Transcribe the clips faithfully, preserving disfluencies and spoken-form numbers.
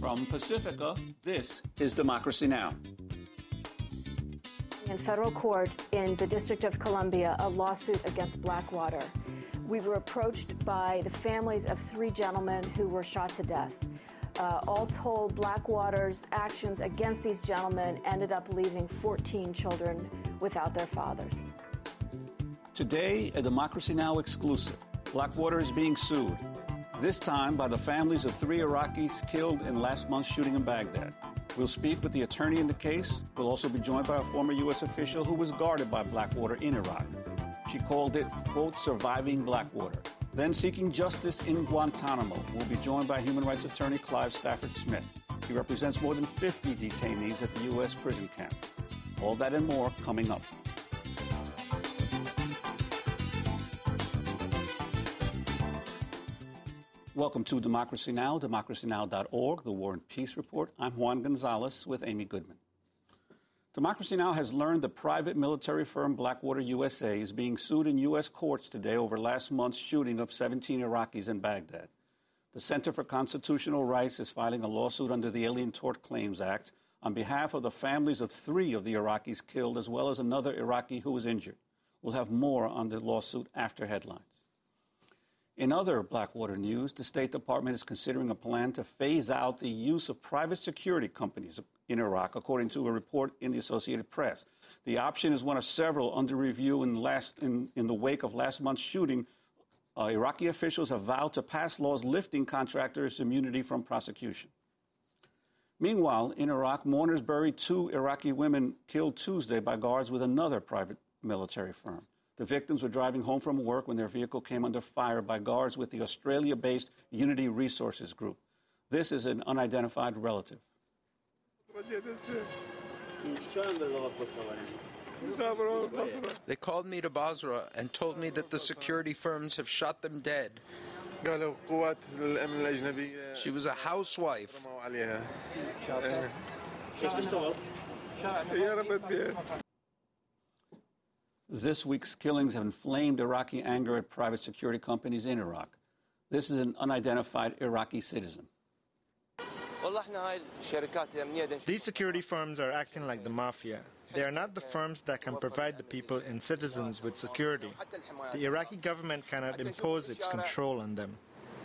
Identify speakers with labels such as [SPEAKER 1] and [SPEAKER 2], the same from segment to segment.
[SPEAKER 1] From Pacifica, this is Democracy Now!
[SPEAKER 2] In federal court in the District of Columbia, a lawsuit against Blackwater. We were approached by the families of three gentlemen who were shot to death. Uh, all told, Blackwater's actions against these gentlemen ended up leaving fourteen children without their fathers.
[SPEAKER 1] Today, a Democracy Now! Exclusive. Blackwater is being sued, this time by the families of three Iraqis killed in last month's shooting in Baghdad. We'll speak with the attorney in the case. We'll also be joined by a former U S official who was guarded by Blackwater in Iraq. She called it, quote, surviving Blackwater. Then seeking justice in Guantanamo. We'll be joined by human rights attorney Clive Stafford Smith. He represents more than fifty detainees at the U S prison camp. All that and more coming up. Welcome to Democracy Now!, democracy now dot org, the War and Peace Report. I'm Juan Gonzalez with Amy Goodman. Democracy Now! Has learned the private military firm Blackwater U S A is being sued in U S courts today over last month's shooting of seventeen Iraqis in Baghdad. The Center for Constitutional Rights is filing a lawsuit under the Alien Tort Claims Act on behalf of the families of three of the Iraqis killed, as well as another Iraqi who was injured. We'll have more on the lawsuit after headlines. In other Blackwater news, the State Department is considering a plan to phase out the use of private security companies in Iraq, according to a report in the Associated Press. The option is one of several under review in, last, in, in the wake of last month's shooting. Uh, Iraqi officials have vowed to pass laws lifting contractors' immunity from prosecution. Meanwhile, in Iraq, mourners buried two Iraqi women killed Tuesday by guards with another private military firm. The victims were driving home from work when their vehicle came under fire by guards with the Australia-based Unity Resources Group. This is an unidentified relative.
[SPEAKER 3] They called me to Basra and told me that the security firms have shot them dead. She was a housewife.
[SPEAKER 1] This week's killings have inflamed Iraqi anger at private security companies in Iraq. This is an unidentified Iraqi citizen.
[SPEAKER 4] These security firms are acting like the mafia. They are not the firms that can provide the people and citizens with security. The Iraqi government cannot impose its control on them.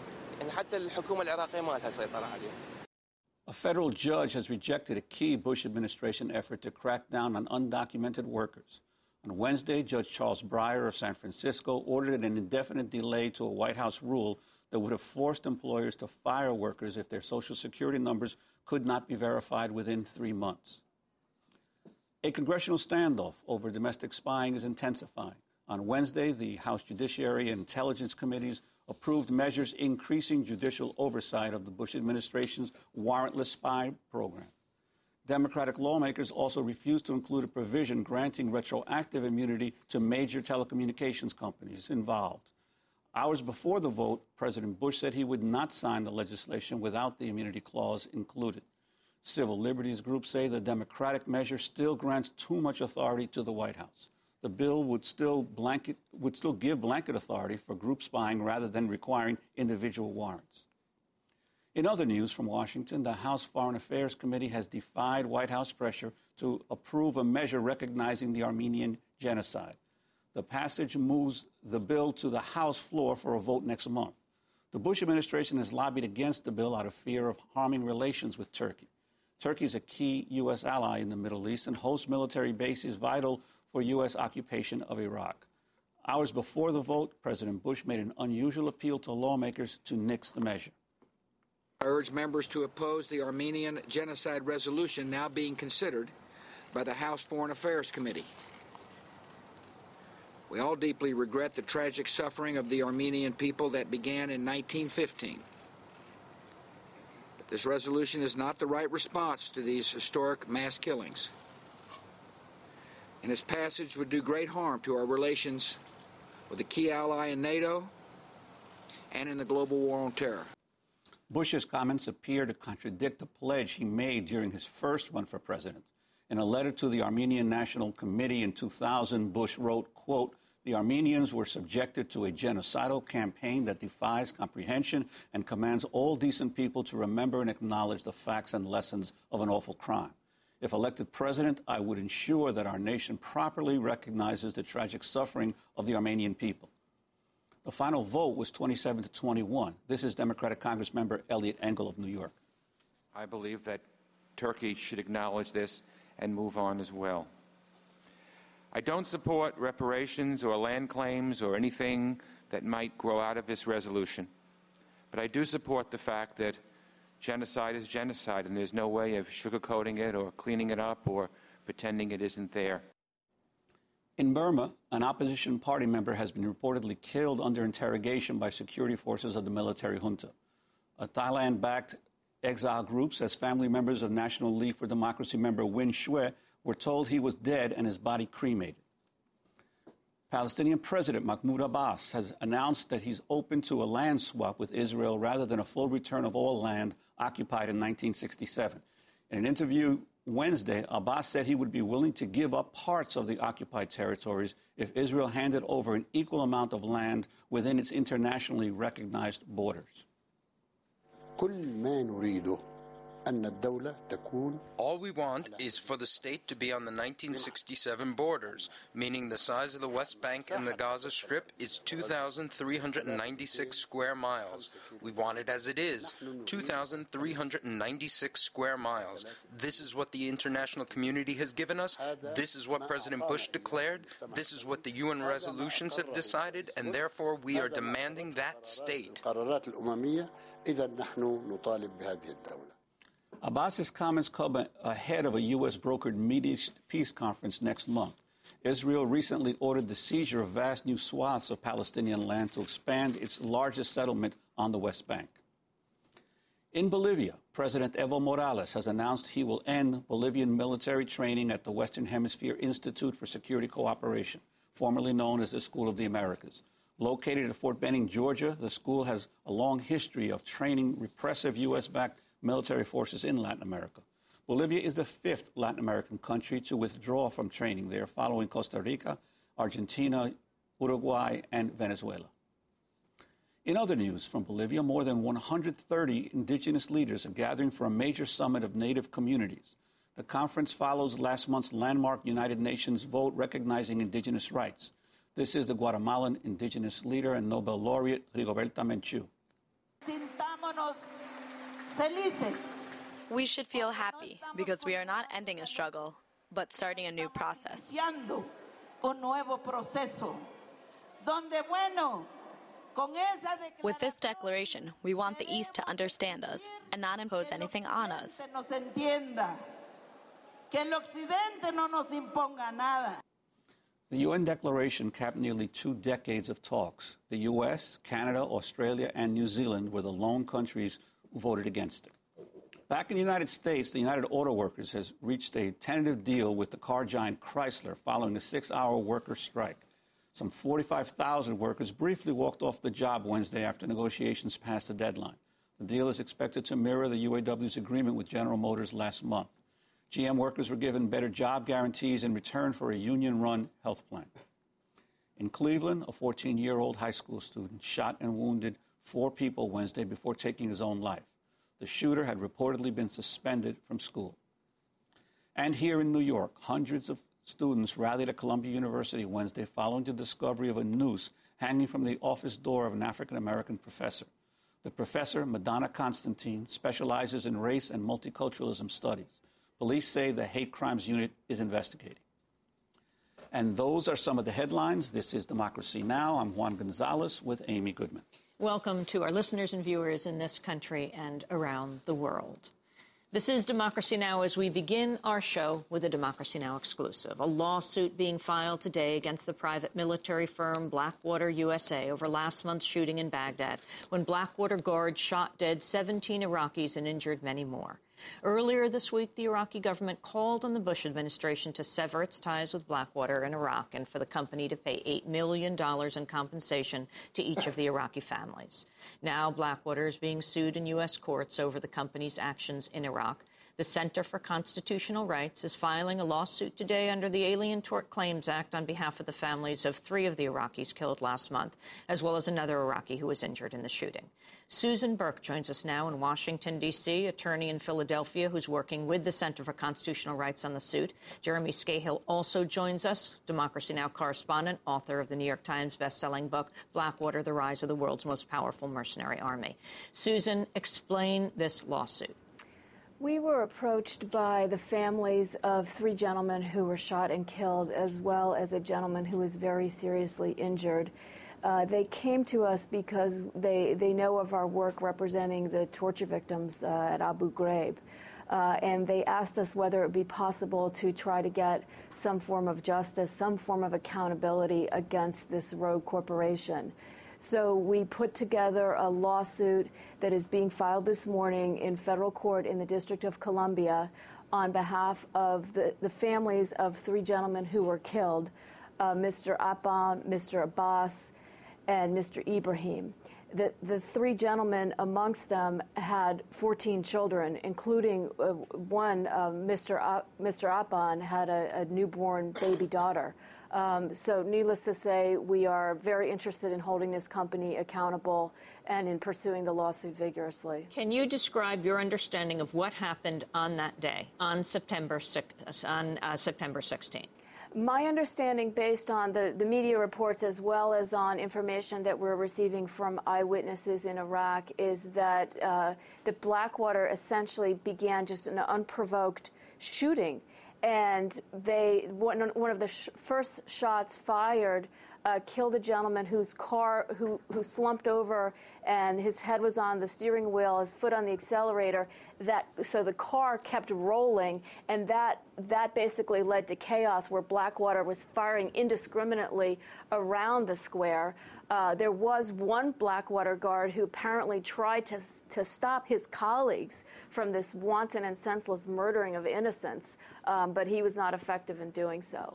[SPEAKER 1] A federal judge has rejected a key Bush administration effort to crack down on undocumented workers. On Wednesday, Judge Charles Breyer of San Francisco ordered an indefinite delay to a White House rule that would have forced employers to fire workers if their Social Security numbers could not be verified within three months. A congressional standoff over domestic spying is intensifying. On Wednesday, the House Judiciary and Intelligence Committees approved measures increasing judicial oversight of the Bush administration's warrantless spy program. Democratic lawmakers also refused to include a provision granting retroactive immunity to major telecommunications companies involved. Hours before the vote, President Bush said he would not sign the legislation without the immunity clause included. Civil liberties groups say the Democratic measure still grants too much authority to the White House. The bill would still blanket would still give blanket authority for group spying rather than requiring individual warrants. In other news from Washington, the House Foreign Affairs Committee has defied White House pressure to approve a measure recognizing the Armenian genocide. The passage moves the bill to the House floor for a vote next month. The Bush administration has lobbied against the bill out of fear of harming relations with Turkey. Turkey is a key U S ally in the Middle East and hosts military bases vital for U S occupation of Iraq. Hours before the vote, President Bush made an unusual appeal to lawmakers to nix the measure.
[SPEAKER 5] I urge members to oppose the Armenian genocide resolution now being considered by the House Foreign Affairs Committee. We all deeply regret the tragic suffering of the Armenian people that began in nineteen fifteen. But this resolution is not the right response to these historic mass killings. And its passage would do great harm to our relations with a key ally in NATO and in the global war on terror.
[SPEAKER 1] Bush's comments appear to contradict a pledge he made during his first run for president. In a letter to the Armenian National Committee in two thousand, Bush wrote, quote, The Armenians were subjected to a genocidal campaign that defies comprehension and commands all decent people to remember and acknowledge the facts and lessons of an awful crime. If elected president, I would ensure that our nation properly recognizes the tragic suffering of the Armenian people. The final vote was twenty-seven to twenty-one. This is Democratic Congressmember Eliot Engel of New York.
[SPEAKER 6] I believe that Turkey should acknowledge this and move on as well. I don't support reparations or land claims or anything that might grow out of this resolution, but I do support the fact that genocide is genocide, and there's no way of sugarcoating it or cleaning it up or pretending it isn't there.
[SPEAKER 1] In Burma, an opposition party member has been reportedly killed under interrogation by security forces of the military junta. A Thailand-backed exile group says family members of National League for Democracy member Win Shwe were told he was dead and his body cremated. Palestinian President Mahmoud Abbas has announced that he's open to a land swap with Israel rather than a full return of all land occupied in nineteen sixty-seven. In an interview Wednesday, Abbas said he would be willing to give up parts of the occupied territories if Israel handed over an equal amount of land within its internationally recognized borders.
[SPEAKER 3] All we want is for the state to be on the nineteen sixty-seven borders, meaning the size of the West Bank and the Gaza Strip is two thousand three hundred ninety-six square miles. We want it as it is, two thousand three hundred ninety-six square miles. This is what the international community has given us. This is what President Bush declared. This is what the U N resolutions have decided, and therefore we are demanding that state.
[SPEAKER 1] Abbas's comments come ahead of a U S brokered Mideast peace conference next month. Israel recently ordered the seizure of vast new swaths of Palestinian land to expand its largest settlement on the West Bank. In Bolivia, President Evo Morales has announced he will end Bolivian military training at the Western Hemisphere Institute for Security Cooperation, formerly known as the School of the Americas. Located at Fort Benning, Georgia, the school has a long history of training repressive U S-backed military forces in Latin America. Bolivia is the fifth Latin American country to withdraw from training there, following Costa Rica, Argentina, Uruguay, and Venezuela. In other news from Bolivia, more than one hundred thirty indigenous leaders are gathering for a major summit of native communities. The conference follows last month's landmark United Nations vote recognizing indigenous rights. This is the Guatemalan indigenous leader and Nobel laureate Rigoberta Menchú.
[SPEAKER 7] We should feel happy because we are not ending a struggle, but starting a new process. With this declaration, we want the East to understand us and not impose anything on us.
[SPEAKER 1] The U N declaration capped nearly two decades of talks. The U S, Canada, Australia, and New Zealand were the lone countries who voted against it. Back in the United States, the United Auto Workers has reached a tentative deal with the car giant Chrysler following a six-hour worker strike. Some forty-five thousand workers briefly walked off the job Wednesday after negotiations passed the deadline. The deal is expected to mirror the U A W's agreement with General Motors last month. G M workers were given better job guarantees in return for a union-run health plan. In Cleveland, a fourteen-year-old high school student shot and wounded four people Wednesday before taking his own life. The shooter had reportedly been suspended from school. And here in New York, hundreds of students rallied at Columbia University Wednesday following the discovery of a noose hanging from the office door of an African-American professor. The professor, Madonna Constantine, specializes in race and multiculturalism studies. Police say the hate crimes unit is investigating. And those are some of the headlines. This is Democracy Now! I'm Juan Gonzalez with Amy Goodman.
[SPEAKER 8] Welcome to our listeners and viewers in this country and around the world. This is Democracy Now! As we begin our show with a Democracy Now! Exclusive. A lawsuit being filed today against the private military firm Blackwater U S A over last month's shooting in Baghdad, when Blackwater guards shot dead seventeen Iraqis and injured many more. Earlier this week, the Iraqi government called on the Bush administration to sever its ties with Blackwater in Iraq and for the company to pay eight million dollars in compensation to each of the Iraqi families. Now, Blackwater is being sued in U S courts over the company's actions in Iraq. The Center for Constitutional Rights is filing a lawsuit today under the Alien Tort Claims Act on behalf of the families of three of the Iraqis killed last month, as well as another Iraqi who was injured in the shooting. Susan Burke joins us now in Washington, D C, attorney in Philadelphia who's working with the Center for Constitutional Rights on the suit. Jeremy Scahill also joins us, Democracy Now! Correspondent, author of the New York Times bestselling book, Blackwater, The Rise of the World's Most Powerful Mercenary Army. Susan, explain this lawsuit.
[SPEAKER 2] We were approached by the families of three gentlemen who were shot and killed, as well as a gentleman who was very seriously injured. Uh, they came to us because they, they know of our work representing the torture victims uh, at Abu Ghraib. Uh, and they asked us whether it would be possible to try to get some form of justice, some form of accountability against this rogue corporation. So we put together a lawsuit that is being filed this morning in federal court in the District of Columbia on behalf of the, the families of three gentlemen who were killed, uh, Mister Appam, Mister Abbas, and Mister Ibrahim. The, the three gentlemen amongst them had fourteen children, including uh, one, uh, Mister A- Mister Appam, had a, a newborn baby daughter. Um, so needless to say, we are very interested in holding this company accountable and in pursuing the lawsuit vigorously.
[SPEAKER 8] Can you describe your understanding of what happened on that day, on September sixth, on uh, September sixteenth?
[SPEAKER 2] My understanding, based on the, the media reports as well as on information that we're receiving from eyewitnesses in Iraq, is that uh, the Blackwater essentially began just an unprovoked shooting. And they one, one of the sh- first shots fired uh, killed a gentleman whose car who who slumped over and his head was on the steering wheel, his foot on the accelerator. That so the car kept rolling, and that that basically led to chaos where Blackwater was firing indiscriminately around the square. Uh, there was one Blackwater guard who apparently tried to to stop his colleagues from this wanton and senseless murdering of innocents, um, but he was not effective in doing so.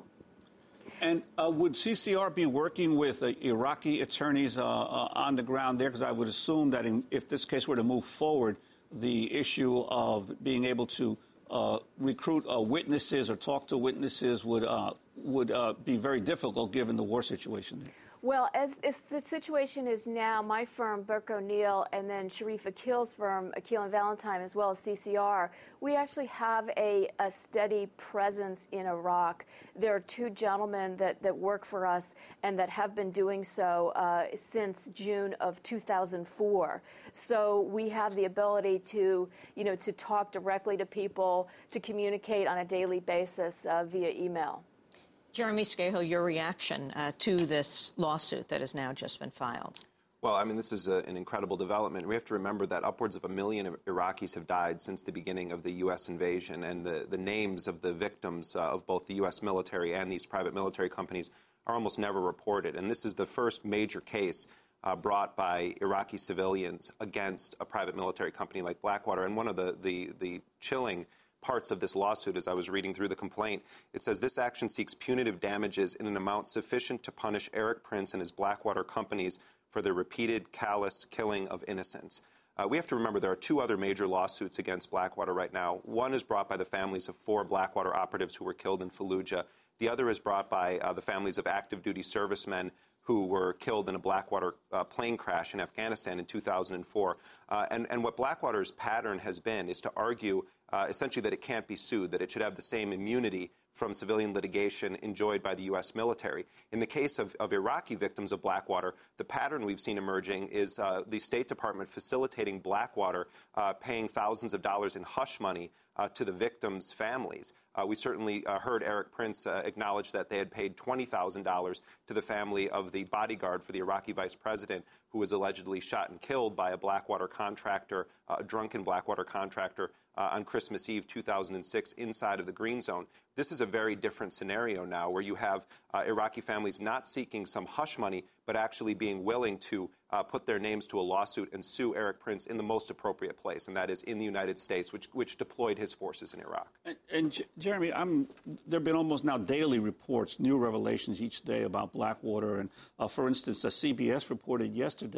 [SPEAKER 1] And uh, would C C R be working with uh, Iraqi attorneys uh, uh, on the ground there? Because I would assume that in, if this case were to move forward, the issue of being able to uh, recruit uh, witnesses or talk to witnesses would uh, would uh, be very difficult given the war situation there.
[SPEAKER 2] Well, as, as the situation is now, my firm, Burke O'Neill, and then Sharif Akil's firm, Akil and Valentine, as well as C C R, we actually have a, a steady presence in Iraq. There are two gentlemen that, that work for us and that have been doing so uh, since June of two thousand four. So we have the ability to, you know, to talk directly to people, to communicate on a daily basis uh, via email.
[SPEAKER 8] Jeremy Scahill, your reaction uh, to this lawsuit that has now just been filed.
[SPEAKER 9] Well, I mean, this is a, an incredible development. We have to remember that upwards of a million Iraqis have died since the beginning of the U S invasion, and the, the names of the victims uh, of both the U S military and these private military companies are almost never reported. And this is the first major case uh, brought by Iraqi civilians against a private military company like Blackwater. And one of the, the, the chilling parts of this lawsuit, as I was reading through the complaint, it says this action seeks punitive damages in an amount sufficient to punish Erik Prince and his Blackwater companies for their repeated callous killing of innocents. Uh, we have to remember there are two other major lawsuits against Blackwater right now. One is brought by the families of four Blackwater operatives who were killed in Fallujah. The other is brought by uh, the families of active duty servicemen who were killed in a Blackwater uh, plane crash in Afghanistan in two thousand four. Uh, and, and what Blackwater's pattern has been is to argue uh, essentially that it can't be sued, that it should have the same immunity from civilian litigation enjoyed by the U S military. In the case of, of Iraqi victims of Blackwater, the pattern we've seen emerging is uh, the State Department facilitating Blackwater uh, paying thousands of dollars in hush money uh, to the victims' families. Uh, we certainly uh, heard Erik Prince uh, acknowledge that they had paid twenty thousand dollars to the family of the bodyguard for the Iraqi vice president who was allegedly shot and killed by a Blackwater contractor, uh, a drunken Blackwater contractor, uh, on Christmas Eve two thousand six inside of the Green Zone. This is a very different scenario now where you have uh, Iraqi families not seeking some hush money, but actually being willing to uh, put their names to a lawsuit and sue Erik Prince in the most appropriate place, and that is in the United States, which, which deployed his forces in Iraq.
[SPEAKER 1] And, and J- Jeremy, I'm, there have been almost now daily reports, new revelations each day about Blackwater. And, uh, for instance, uh, C B S reported yesterday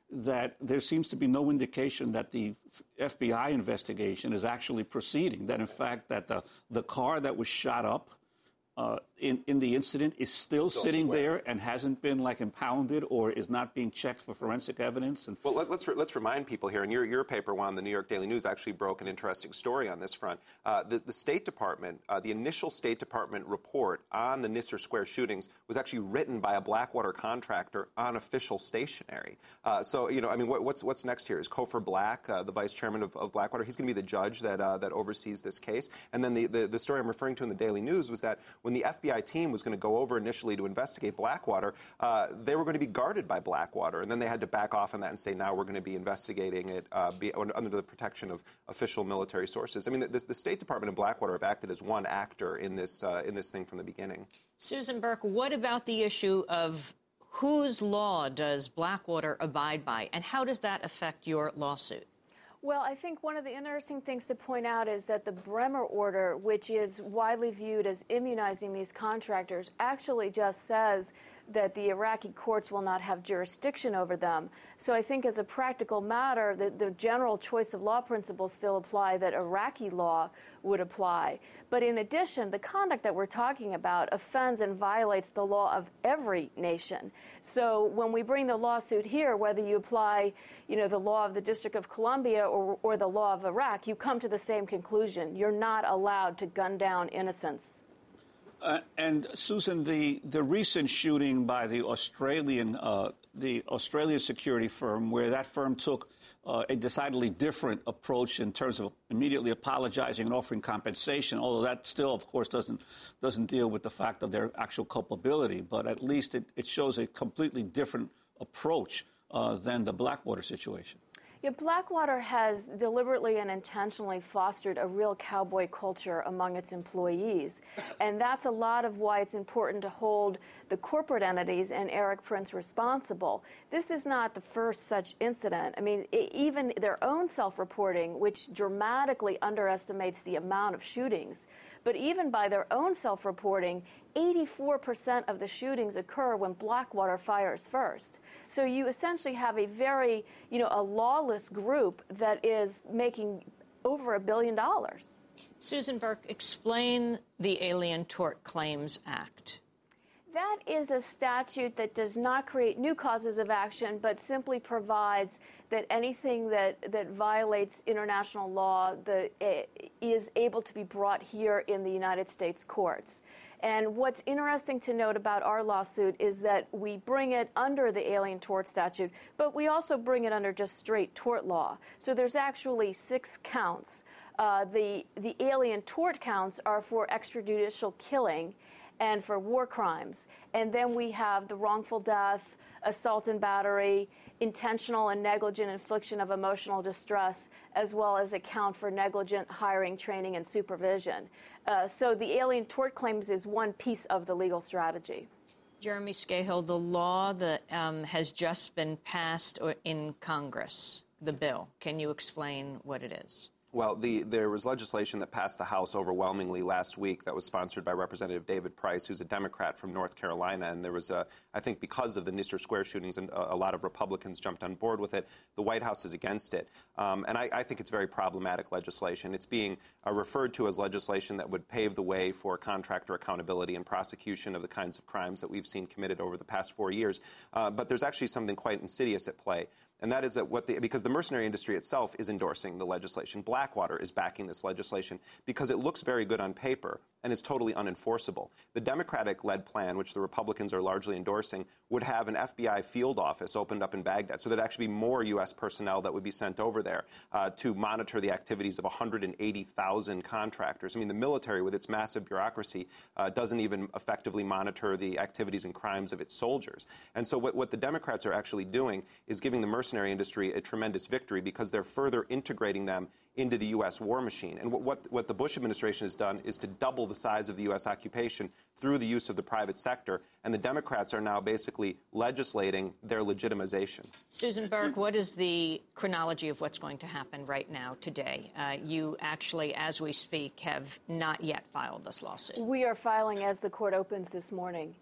[SPEAKER 1] that there seems to be no indication that the F B I investigation is actually proceeding, that in fact that the, the car that was shot up uh, in, in the incident is still, still sitting there and hasn't been like impounded or is not being checked for forensic evidence. And
[SPEAKER 9] well, let, let's re let's remind people here, and your your paper, Juan, the New York Daily News, actually broke an interesting story on this front. Uh, the, the State Department, uh, the initial State Department report on the Nister Square shootings was actually written by a Blackwater contractor on official stationery. Uh, so, you know, I mean, what, what's what's next here? Is Cofer Black, uh, the vice chairman of, of Blackwater, he's going to be the judge that uh, that oversees this case. And then the, the the story I'm referring to in the Daily News was that when the F B I team was going to go over initially to investigate Blackwater, uh, they were going to be guarded by Blackwater, and then they had to back off on that and say, now we're going to be investigating it uh, be, under the protection of official military sources. I mean, the, the State Department and Blackwater have acted as one actor in this uh, in this thing from the beginning.
[SPEAKER 8] Susan Burke, what about the issue of whose law does Blackwater abide by, and how does that affect your lawsuit?
[SPEAKER 2] Well, I think one of the interesting things to point out is that the Bremer order, which is widely viewed as immunizing these contractors, actually just says that the Iraqi courts will not have jurisdiction over them. So I think as a practical matter, the, the general choice of law principles still apply that Iraqi law would apply. But in addition, the conduct that we're talking about offends and violates the law of every nation. So when we bring the lawsuit here, whether you apply, you know, the law of the District of Columbia or, or the law of Iraq, you come to the same conclusion. You're not allowed to gun down innocents.
[SPEAKER 1] Uh, and Susan, the the recent shooting by the Australian uh, the Australian security firm, where that firm took uh, a decidedly different approach in terms of immediately apologizing and offering compensation, although that still, of course, doesn't doesn't deal with the fact of their actual culpability, but at least it, it shows a completely different approach uh, than the Blackwater situation.
[SPEAKER 2] Yeah, Blackwater has deliberately and intentionally fostered a real cowboy culture among its employees. And that's a lot of why it's important to hold the corporate entities and Erik Prince responsible. This is not the first such incident. I mean, it, even their own self-reporting, which dramatically underestimates the amount of shootings, but even by their own self-reporting, eighty-four percent of the shootings occur when Blackwater fires first. So you essentially have a very, you know, a lawless group that is making over a billion dollars.
[SPEAKER 8] Susan Burke, explain the Alien Tort Claims Act.
[SPEAKER 2] That is a statute that does not create new causes of action, but simply provides that anything that, that violates international law the, uh, is able to be brought here in the United States courts. And what's interesting to note about our lawsuit is that we bring it under the Alien Tort Statute, but we also bring it under just straight tort law. So there's actually six counts. Uh, the, the alien tort counts are for extrajudicial killing and for war crimes. And then we have the wrongful death, assault and battery, intentional and negligent infliction of emotional distress, as well as a count for negligent hiring, training, and supervision. Uh, so the Alien Tort Claims is one piece of the legal strategy.
[SPEAKER 8] Jeremy Scahill, the law that um, has just been passed in Congress, the bill, can you explain what it is?
[SPEAKER 9] Well, the, there was legislation that passed the House overwhelmingly last week that was sponsored by Representative David Price, who's a Democrat from North Carolina. And there was, a, I think because of the Nister Square shootings, and a, a lot of Republicans jumped on board with it. The White House is against it. Um, and I, I think it's very problematic legislation. It's being uh, referred to as legislation that would pave the way for contractor accountability and prosecution of the kinds of crimes that we've seen committed over the past four years. Uh, but there's actually something quite insidious at play. And that is that what the, because the mercenary industry itself is endorsing the legislation. Blackwater is backing this legislation because it looks very good on paper and is totally unenforceable. The Democratic-led plan, which the Republicans are largely endorsing, would have an F B I field office opened up in Baghdad. So there'd actually be more U S personnel that would be sent over there uh, to monitor the activities of one hundred eighty thousand contractors. I mean, the military, with its massive bureaucracy, uh, doesn't even effectively monitor the activities and crimes of its soldiers. And so what, what the Democrats are actually doing is giving the mercenary industry a tremendous victory because they're further integrating them into the U S war machine. And what, what, what the Bush administration has done is to double the size of the U S occupation through the use of the private sector. And the Democrats are now basically legislating their legitimization.
[SPEAKER 8] Susan Burke, what is the chronology of what's going to happen right now, today? Uh, you actually, as we speak, have not yet filed this lawsuit.
[SPEAKER 2] We are filing as the court opens this morning.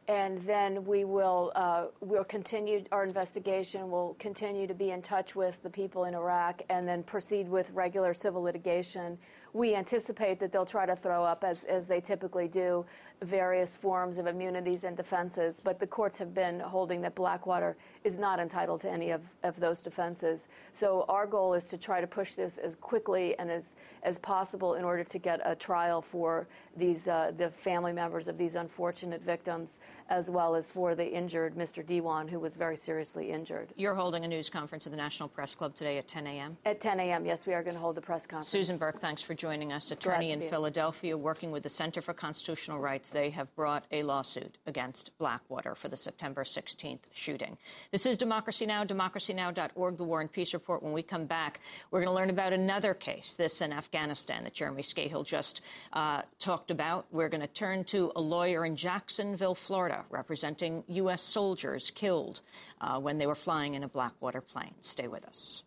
[SPEAKER 2] And then we will uh, we'll continue our investigation. We'll continue to be in touch with the people in Iraq and then proceed with regular civil litigation. We anticipate that they'll try to throw up, as, as they typically do, various forms of immunities and defenses. But the courts have been holding that Blackwater is not entitled to any of, of those defenses. So our goal is to try to push this as quickly and as, as possible in order to get a trial for these uh, the family members of these unfortunate victims, as well as for the injured Mister Dewan, who was very seriously injured.
[SPEAKER 8] You're holding a news conference at the National Press Club today at ten a.m.?
[SPEAKER 2] At ten a.m., yes, we are going to hold the press conference.
[SPEAKER 8] Susan Burke, thanks for joining us. Attorney in Philadelphia, working with the Center for Constitutional Rights. They have brought a lawsuit against Blackwater for the September sixteenth shooting. This is Democracy Now!, democracy now dot org, the War and Peace Report. When we come back, we're going to learn about another case, this in Afghanistan, that Jeremy Scahill just uh, talked about. We're going to turn to a lawyer in Jacksonville, Florida, representing U S soldiers killed uh, when they were flying in a Blackwater plane. Stay with us.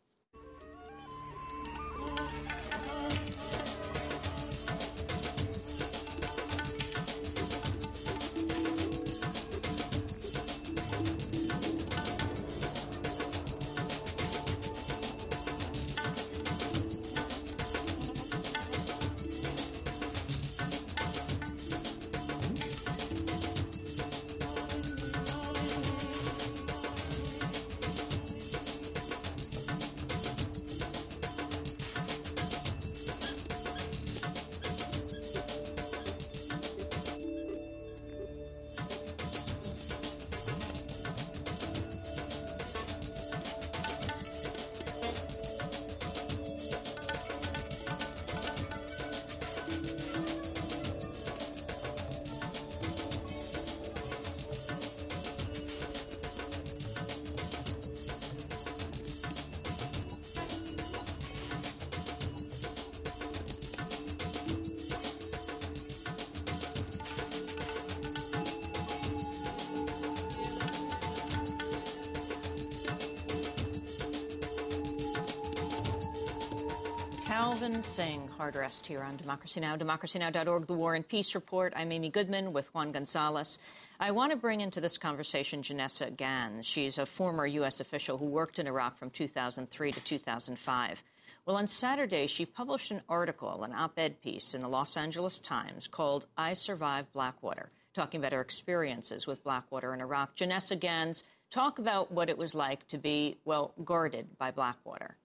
[SPEAKER 8] Calvin Singh, hard rest here on Democracy Now!, democracy now dot org, the War and Peace Report. I'm Amy Goodman with Juan Gonzalez. I want to bring into this conversation Janessa Gans. She's a former U S official who worked in Iraq from two thousand three to two thousand five. Well, on Saturday, she published an article, an op-ed piece in the Los Angeles Times called I Survived Blackwater, talking about her experiences with Blackwater in Iraq. Janessa Gans, talk about what it was like to be, well, guarded by Blackwater.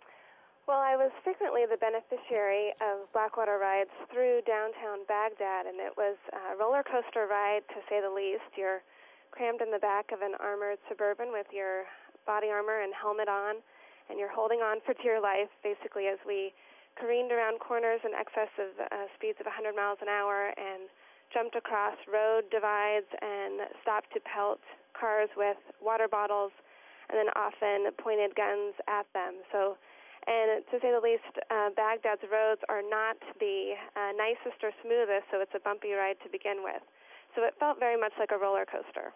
[SPEAKER 10] Well, I was frequently the beneficiary of Blackwater rides through downtown Baghdad, and it was a roller coaster ride, to say the least. You're crammed in the back of an armored Suburban with your body armor and helmet on, and you're holding on for dear life, basically, as we careened around corners in excess of uh, speeds of one hundred miles an hour and jumped across road divides and stopped to pelt cars with water bottles and then often pointed guns at them. So. And to say the least, uh, Baghdad's roads are not the uh, nicest or smoothest, so it's a bumpy ride to begin with. So it felt very much like a roller coaster.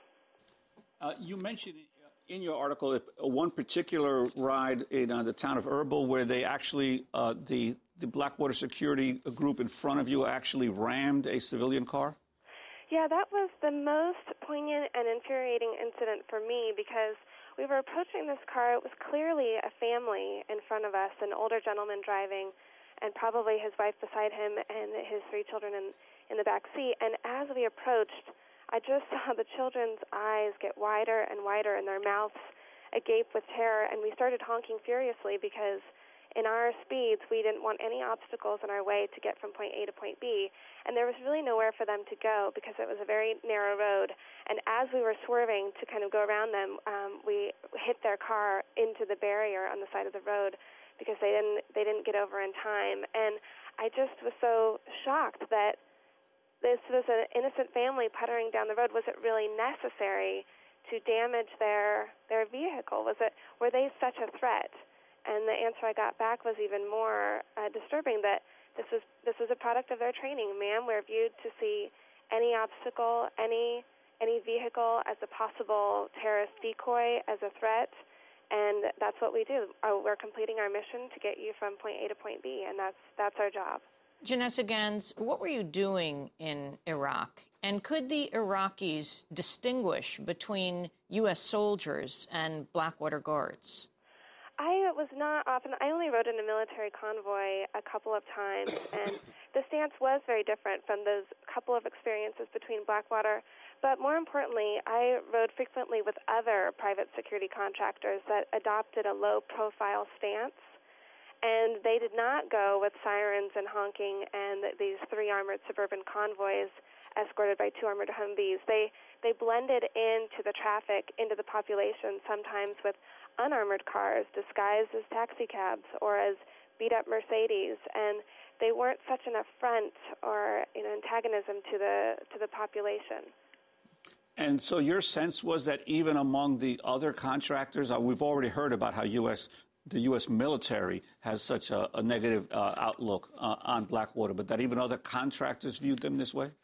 [SPEAKER 1] Uh, you mentioned in your article one particular ride in uh, the town of Erbil where they actually, uh, the, the Blackwater security group in front of you actually rammed a civilian car?
[SPEAKER 10] Yeah, that was the most poignant and infuriating incident for me because we were approaching this car. It was clearly a family in front of us, an older gentleman driving, and probably his wife beside him and his three children in, in the back seat. And as we approached, I just saw the children's eyes get wider and wider and their mouths agape with terror. And we started honking furiously because in our speeds, we didn't want any obstacles in our way to get from point A to point B. And there was really nowhere for them to go because it was a very narrow road. And as we were swerving to kind of go around them, um, we hit their car into the barrier on the side of the road because they didn't they didn't get over in time. And I just was so shocked that this was an innocent family puttering down the road. Was it really necessary to damage their their vehicle? Was it were they such a threat? And the answer I got back was even more uh, disturbing, that this is this is a product of their training. Ma'am, we're viewed to see any obstacle, any any vehicle as a possible terrorist decoy, as a threat, and that's what we do. Uh, we're completing our mission to get you from point A to point B, and that's that's our job.
[SPEAKER 8] Janessa Gans, what were you doing in Iraq And could the Iraqis distinguish between U S soldiers and Blackwater Guards?
[SPEAKER 10] I was not often, I only rode in a military convoy a couple of times, and the stance was very different from those couple of experiences between Blackwater. But more importantly, I rode frequently with other private security contractors that adopted a low-profile stance, and they did not go with sirens and honking and these three armored suburban convoys escorted by two armored Humvees. They, they blended into the traffic, into the population, sometimes with unarmored cars disguised as taxi cabs or as beat-up Mercedes, and they weren't such an affront or you know, antagonism to the to the population.
[SPEAKER 1] And so your sense was that even among the other contractors, uh, we've already heard about how U S the U S military has such a, a negative uh, outlook uh, on Blackwater, but that even other contractors viewed them this way?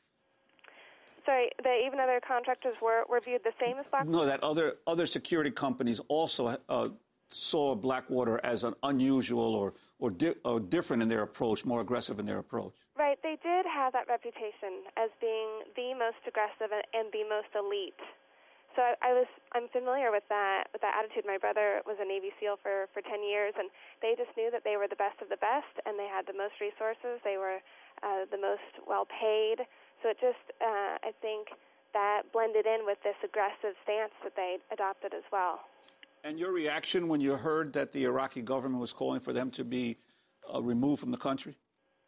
[SPEAKER 10] Sorry, that even other contractors were, were viewed the same as Blackwater?
[SPEAKER 1] No, that other other security companies also uh, saw Blackwater as an unusual or or, di- or different in their approach, more aggressive in their approach.
[SPEAKER 10] Right, they did have that reputation as being the most aggressive and, and the most elite. So I, I was I'm familiar with that with that attitude. My brother was a Navy SEAL for, for ten years, and they just knew that they were the best of the best, and they had the most resources. They were uh, the most well paid. So it just, uh, I think, that blended in with this aggressive stance that they adopted as well.
[SPEAKER 1] And your reaction when you heard that the Iraqi government was calling for them to be uh, removed from the country?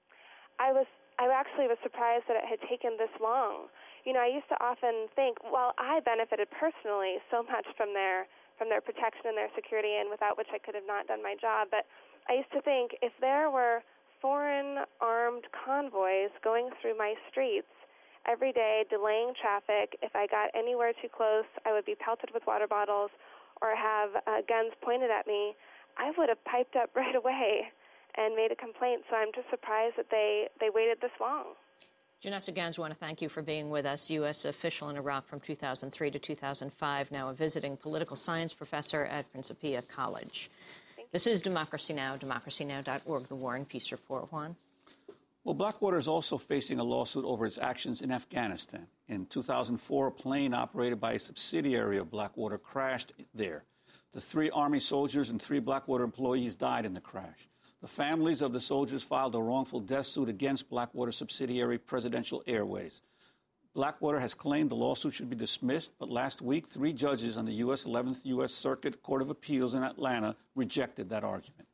[SPEAKER 10] I was, I actually was surprised that it had taken this long. You know, I used to often think, well, I benefited personally so much from their, from their protection and their security, and without which I could have not done my job. But I used to think if there were foreign armed convoys going through my streets every day, delaying traffic, if I got anywhere too close, I would be pelted with water bottles or have uh, guns pointed at me, I would have piped up right away and made a complaint. So I'm just surprised that they, they waited this long.
[SPEAKER 8] Janessa Gans, I want to thank you for being with us, U S official in Iraq from two thousand three to two thousand five, now a visiting political science professor at Principia College. This is Democracy Now!, democracy now dot org, the War and Peace Report. Juan?
[SPEAKER 1] Well, Blackwater is also facing a lawsuit over its actions in Afghanistan. In two thousand four, a plane operated by a subsidiary of Blackwater crashed there. The three Army soldiers and three Blackwater employees died in the crash. The families of the soldiers filed a wrongful death suit against Blackwater subsidiary Presidential Airways. Blackwater has claimed the lawsuit should be dismissed, but last week, three judges on the U S eleventh U S Circuit Court of Appeals in Atlanta rejected that argument.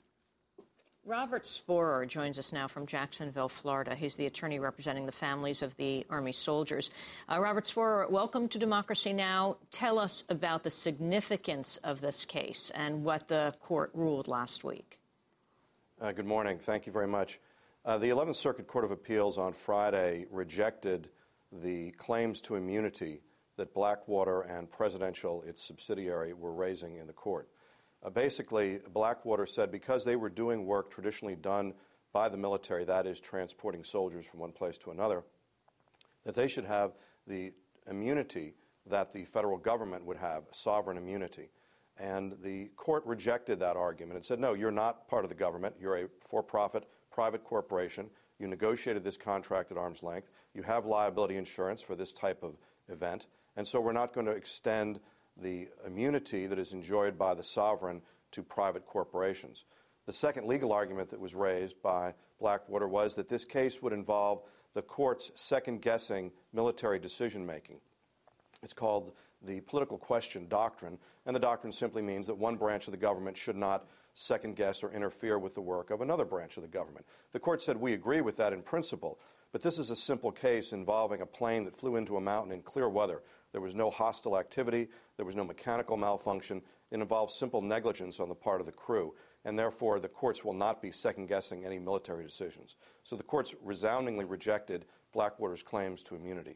[SPEAKER 8] Robert Sporer joins us now from Jacksonville, Florida. He's the attorney representing the families of the Army soldiers. Uh, Robert Sporer, welcome to Democracy Now! Tell us about the significance of this case and what the court ruled last week.
[SPEAKER 11] Uh, good morning. Thank you very much. Uh, the eleventh Circuit Court of Appeals on Friday rejected the claims to immunity that Blackwater and Presidential, its subsidiary, were raising in the court. Uh, basically, Blackwater said because they were doing work traditionally done by the military, that is, transporting soldiers from one place to another, that they should have the immunity that the federal government would have, sovereign immunity. And the court rejected that argument and said, no, you're not part of the government. You're a for-profit private corporation. You negotiated this contract at arm's length. You have liability insurance for this type of event. And so we're not going to extend the immunity that is enjoyed by the sovereign to private corporations. The second legal argument that was raised by Blackwater was that this case would involve the court's second-guessing military decision-making. It's called the political question doctrine, and the doctrine simply means that one branch of the government should not second-guess or interfere with the work of another branch of the government. The court said we agree with that in principle, but this is a simple case involving a plane that flew into a mountain in clear weather. There was no hostile activity. There was no mechanical malfunction. It involved simple negligence on the part of the crew, and therefore the courts will not be second-guessing any military decisions. So the courts resoundingly rejected Blackwater's claims to immunity.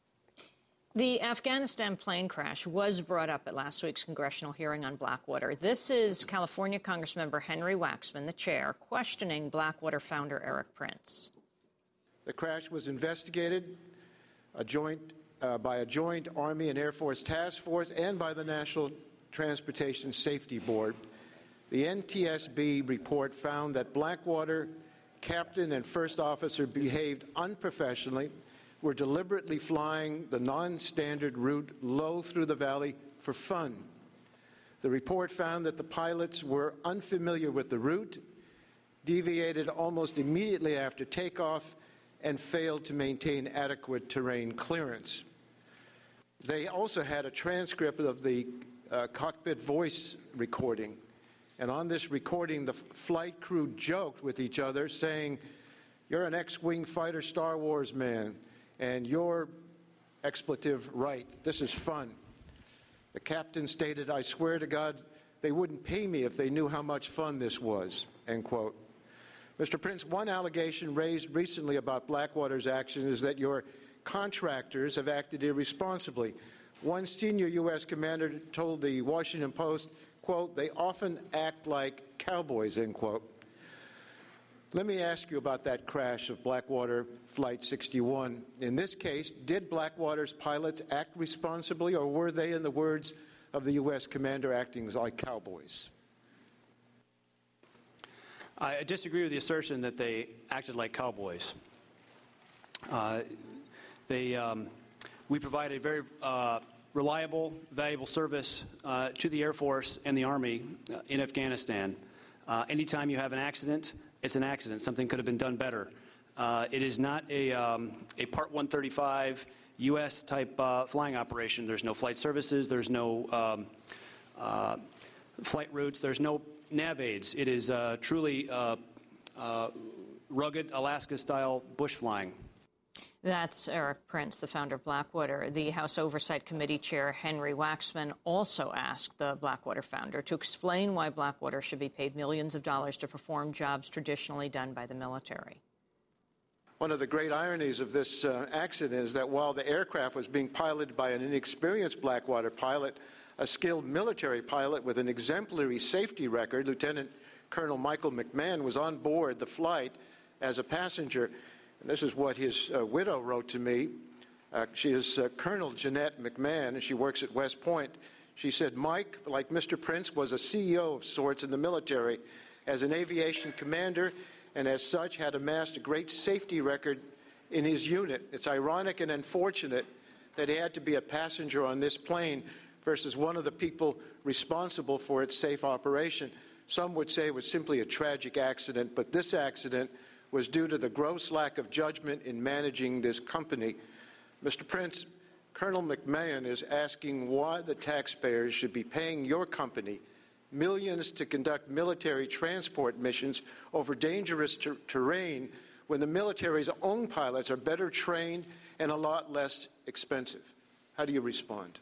[SPEAKER 8] The Afghanistan plane crash was brought up at last week's congressional hearing on Blackwater. This is California Congressmember Henry Waxman, the chair, questioning Blackwater founder Erik Prince.
[SPEAKER 12] The crash was investigated a joint, uh, by a joint Army and Air Force task force and by the National Transportation Safety Board. The N T S B report found that Blackwater captain and first officer behaved unprofessionally were deliberately flying the non-standard route low through the valley for fun. The report found that the pilots were unfamiliar with the route, deviated almost immediately after takeoff, and failed to maintain adequate terrain clearance. They also had a transcript of the uh, cockpit voice recording. And on this recording, the flight crew joked with each other, saying, "You're an X-wing fighter Star Wars man, and you're expletive right. This is fun." The captain stated, "I swear to God, they wouldn't pay me if they knew how much fun this was," end quote. Mister Prince, one allegation raised recently about Blackwater's action is that your contractors have acted irresponsibly. One senior U S commander told the Washington Post, quote, "They often act like cowboys," end quote. Let me ask you about that crash of Blackwater Flight sixty-one. In this case, did Blackwater's pilots act responsibly, or were they, in the words of the U S commander, acting like cowboys?
[SPEAKER 13] I disagree with the assertion that they acted like cowboys. Uh, they, um, we provide a very uh, reliable, valuable service uh, to the Air Force and the Army uh, in Afghanistan. Uh, anytime you have an accident, it's an accident. Something could have been done better. Uh, it is not a, um, a Part one thirty-five U S type uh, flying operation. There's no flight services. There's no um, uh, flight routes. There's no nav aids. It is uh, truly uh, uh, rugged Alaska-style bush flying.
[SPEAKER 8] That's Eric Prince, the founder of Blackwater. The House Oversight Committee Chair Henry Waxman also asked the Blackwater founder to explain why Blackwater should be paid millions of dollars to perform jobs traditionally done by the military.
[SPEAKER 12] One of the great ironies of this uh, accident is that while the aircraft was being piloted by an inexperienced Blackwater pilot, a skilled military pilot with an exemplary safety record, Lieutenant Colonel Michael McMahon, was on board the flight as a passenger. And this is what his uh, widow wrote to me. Uh, she is uh, Colonel Jeanette McMahon, and she works at West Point. She said, "Mike, like Mister Prince, was a C E O of sorts in the military. As an aviation commander, and as such had amassed a great safety record in his unit. It's ironic and unfortunate that he had to be a passenger on this plane versus one of the people responsible for its safe operation. Some would say it was simply a tragic accident, but this accident was due to the gross lack of judgment in managing this company." Mister Prince, Colonel McMahon is asking why the taxpayers should be paying your company millions to conduct military transport missions over dangerous ter terrain when the military's own pilots are better trained and a lot less expensive. How do you respond?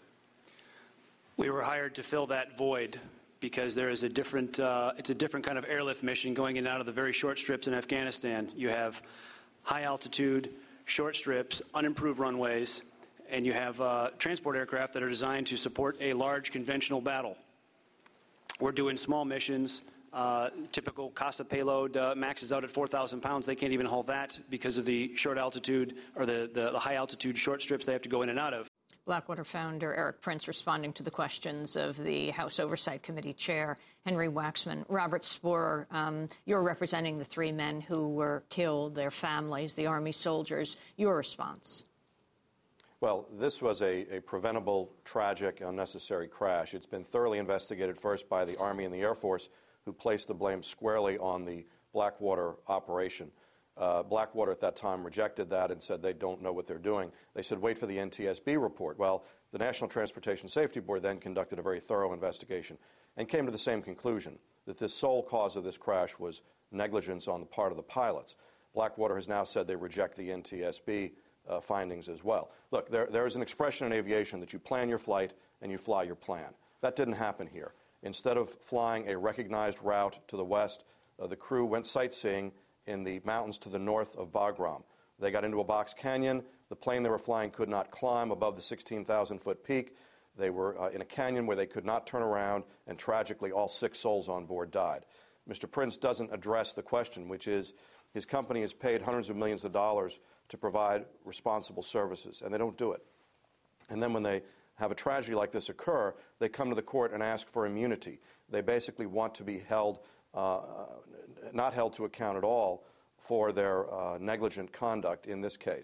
[SPEAKER 13] We were hired to fill that void because there is a different, uh, it's a different kind of airlift mission going in and out of the very short strips in Afghanistan. You have high altitude, short strips, unimproved runways, and you have uh, transport aircraft that are designed to support a large conventional battle. We're doing small missions. Uh, typical CASA payload uh, maxes out at four thousand pounds. They can't even haul that because of the short altitude or the, the, the high altitude short strips they have to go in and out of.
[SPEAKER 8] Blackwater founder Eric Prince responding to the questions of the House Oversight Committee Chair Henry Waxman. Robert Sporer, um, you're representing the three men who were killed, their families, the Army soldiers. Your response?
[SPEAKER 11] Well, this was a, a preventable, tragic, unnecessary crash. It's been thoroughly investigated first by the Army and the Air Force, who placed the blame squarely on the Blackwater operation. Uh, Blackwater at that time rejected that and said they don't know what they're doing. They said, wait for the N T S B report. Well, the National Transportation Safety Board then conducted a very thorough investigation and came to the same conclusion, that the sole cause of this crash was negligence on the part of the pilots. Blackwater has now said they reject the N T S B uh, findings as well. Look, there, there is an expression in aviation that you plan your flight and you fly your plan. That didn't happen here. Instead of flying a recognized route to the west, uh, the crew went sightseeing in the mountains to the north of Bagram. They got into a box canyon. The plane they were flying could not climb above the sixteen thousand foot peak. They were uh, in a canyon where they could not turn around, and tragically all six souls on board died. Mister Prince doesn't address the question, which is his company has paid hundreds of millions of dollars to provide responsible services, and they don't do it. And then when they have a tragedy like this occur, they come to the court and ask for immunity. They basically want to be held uh, not held to account at all for their uh, negligent conduct in this case.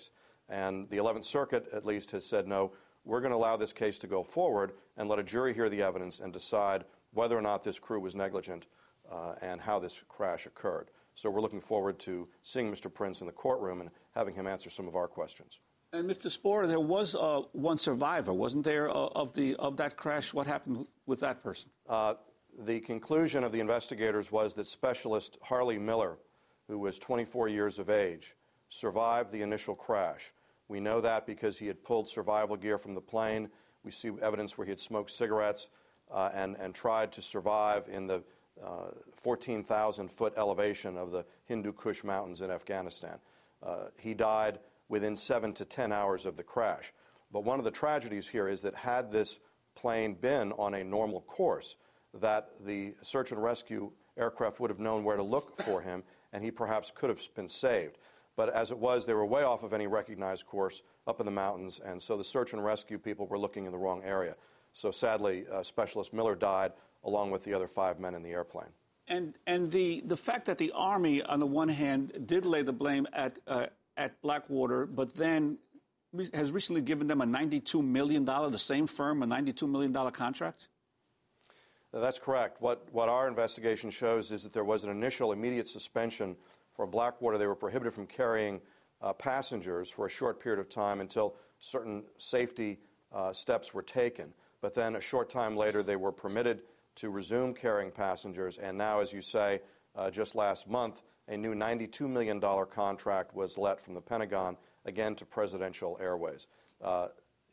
[SPEAKER 11] And the eleventh Circuit, at least, has said, no, we're going to allow this case to go forward and let a jury hear the evidence and decide whether or not this crew was negligent uh, and how this crash occurred. So we're looking forward to seeing Mister Prince in the courtroom and having him answer some of our questions.
[SPEAKER 1] And Mister Sporer, there was uh, one survivor, wasn't there, uh, of the of that crash? What happened with that person?
[SPEAKER 11] Uh, the conclusion of the investigators was that Specialist Harley Miller, who was twenty-four years of age, survived the initial crash. We know that because he had pulled survival gear from the plane. We see evidence where he had smoked cigarettes uh, and, and tried to survive in the uh, fourteen thousand foot elevation of the Hindu Kush Mountains in Afghanistan. Uh, he died within seven to ten hours of the crash. But one of the tragedies here is that had this plane been on a normal course, that the search and rescue aircraft would have known where to look for him, and he perhaps could have been saved. But as it was, they were way off of any recognized course up in the mountains, and so the search and rescue people were looking in the wrong area. So sadly, uh, Specialist Miller died along with the other five men in the airplane.
[SPEAKER 1] And and the, the fact that the Army, on the one hand, did lay the blame at uh, at Blackwater, but then has recently given them a ninety-two million dollars, the same firm, a ninety-two million dollars contract?
[SPEAKER 11] That's correct. What, what our investigation shows is that there was an initial immediate suspension for Blackwater. They were prohibited from carrying uh, passengers for a short period of time until certain safety uh, steps were taken. But then a short time later, they were permitted to resume carrying passengers. And now, as you say, uh, just last month, a new ninety-two million dollars contract was let from the Pentagon, again, to Presidential Airways. Uh,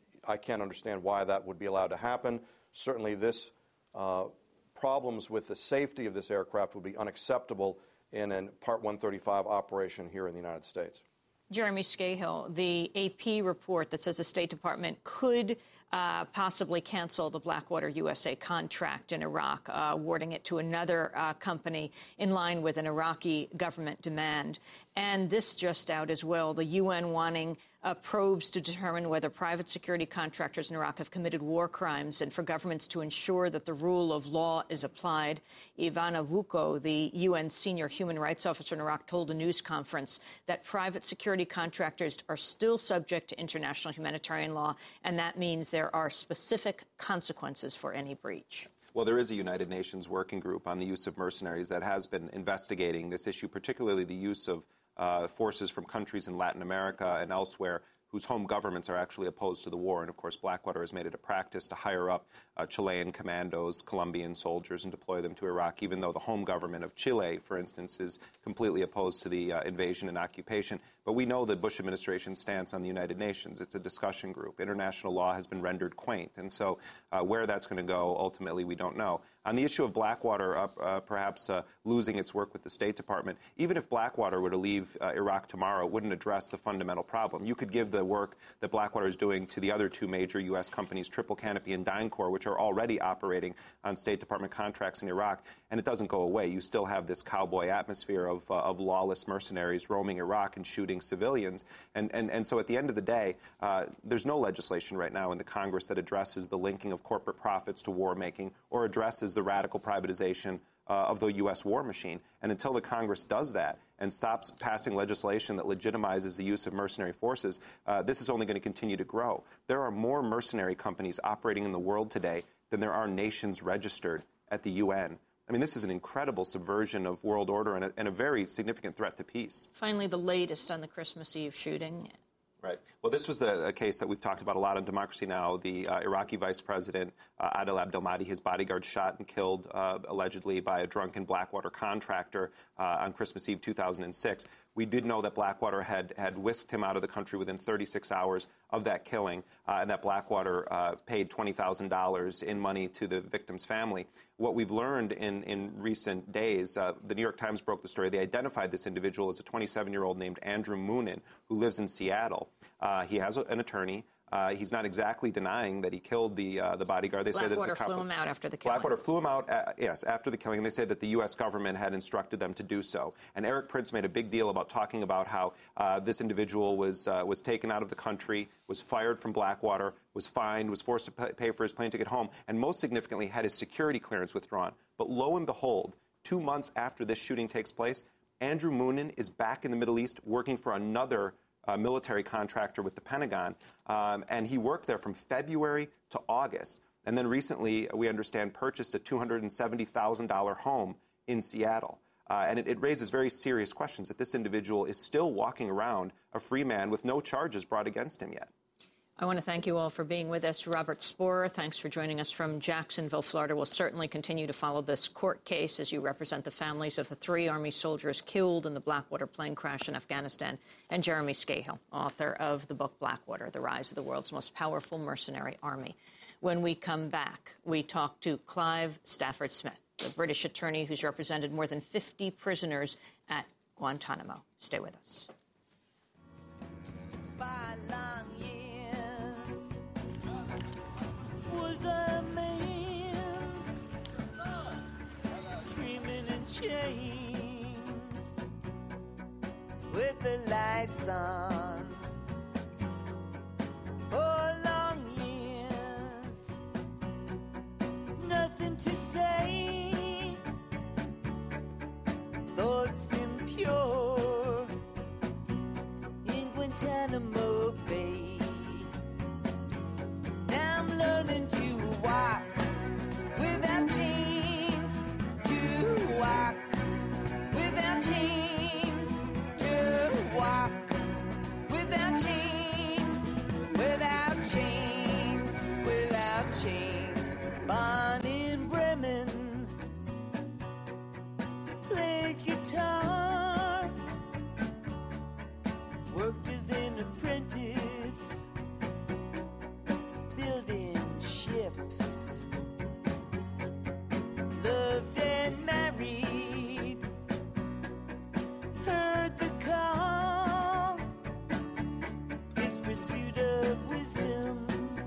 [SPEAKER 11] I can't understand why that would be allowed to happen. Certainly, this uh, problems with the safety of this aircraft would be unacceptable in a Part one thirty-five operation here in the United States.
[SPEAKER 8] Jeremy Scahill, the A P report that says the State Department could uh, possibly cancel the Blackwater U S A contract in Iraq, uh, awarding it to another uh, company in line with an Iraqi government demand. And this just out as well, the U N wanting uh, probes to determine whether private security contractors in Iraq have committed war crimes and for governments to ensure that the rule of law is applied. Ivana Vuko, the U N senior human rights officer in Iraq, told a news conference that private security contractors are still subject to international humanitarian law, and that means there are specific consequences for any breach.
[SPEAKER 9] Well, there is a United Nations working group on the use of mercenaries that has been investigating this issue, particularly the use of uh, forces from countries in Latin America and elsewhere whose home governments are actually opposed to the war. And, of course, Blackwater has made it a practice to hire up uh, Chilean commandos, Colombian soldiers, and deploy them to Iraq, even though the home government of Chile, for instance, is completely opposed to the uh, invasion and occupation. But we know the Bush administration's stance on the United Nations. It's a discussion group. International law has been rendered quaint. And so uh, where that's going to go, ultimately, we don't know. On the issue of Blackwater uh, uh, perhaps uh, losing its work with the State Department, even if Blackwater were to leave uh, Iraq tomorrow, it wouldn't address the fundamental problem. You could give the work that Blackwater is doing to the other two major U S companies, Triple Canopy and DynCorp, which are already operating on State Department contracts in Iraq, and it doesn't go away. You still have this cowboy atmosphere of, uh, of lawless mercenaries roaming Iraq and shooting civilians. And, and, and so at the end of the day, uh, there's no legislation right now in the Congress that addresses the linking of corporate profits to war making or addresses the radical privatization uh, of the U S war machine. And until the Congress does that and stops passing legislation that legitimizes the use of mercenary forces, uh, this is only going to continue to grow. There are more mercenary companies operating in the world today than there are nations registered at the U N. I mean, this is an incredible subversion of world order and a, and a very significant threat to peace.
[SPEAKER 8] Finally, the latest on the Christmas Eve shooting.
[SPEAKER 9] Right. Well, this was the a case that we've talked about a lot on Democracy Now! The uh, Iraqi vice president, uh, Adel Abdelmahdi, his bodyguard shot and killed, uh, allegedly, by a drunken Blackwater contractor uh, on Christmas Eve two thousand six. We did know that Blackwater had, had whisked him out of the country within thirty-six hours of that killing, uh, and that Blackwater uh, paid twenty thousand dollars in money to the victim's family. What we've learned in, in recent days, uh, the New York Times broke the story. They identified this individual as a twenty-seven-year-old named Andrew Moonen, who lives in Seattle. Uh, he has a, an attorney. Uh, he's not exactly denying that he killed the uh, the bodyguard. They say that
[SPEAKER 8] Blackwater
[SPEAKER 9] it's a
[SPEAKER 8] flew him out after the killing.
[SPEAKER 9] Blackwater flew him out, uh, yes, after the killing. And they say that the U S government had instructed them to do so. And Eric Prince made a big deal about talking about how uh, this individual was uh, was taken out of the country, was fired from Blackwater, was fined, was forced to pay for his plane ticket home, and most significantly had his security clearance withdrawn. But lo and behold, two months after this shooting takes place, Andrew Moonen is back in the Middle East working for another uh, military contractor with the Pentagon, um, and he worked there from February to August. And then recently, we understand, purchased a two hundred seventy thousand dollars home in Seattle. Uh, and it, it raises very serious questions that this individual is still walking around a free man with no charges brought against him yet.
[SPEAKER 8] I want to thank you all for being with us. Robert Sporer, thanks for joining us from Jacksonville, Florida. We'll certainly continue to follow this court case as you represent the families of the three Army soldiers killed in the Blackwater plane crash in Afghanistan. And Jeremy Scahill, author of the book Blackwater, The Rise of the World's Most Powerful Mercenary Army. When we come back, we talk to Clive Stafford Smith, the British attorney who's represented more than fifty prisoners at Guantanamo. Stay with us.
[SPEAKER 14] Five long years was a man dreaming in chains with the lights on for long years, nothing to say, thoughts impure in Guantanamo Bay. Now I'm learning to walk without chains, to walk without chains, to walk without chains, without chains, without chains. Born in Bremen, played guitar, worked as an apprentice, building ships, loved and married, heard the call, his pursuit of wisdom,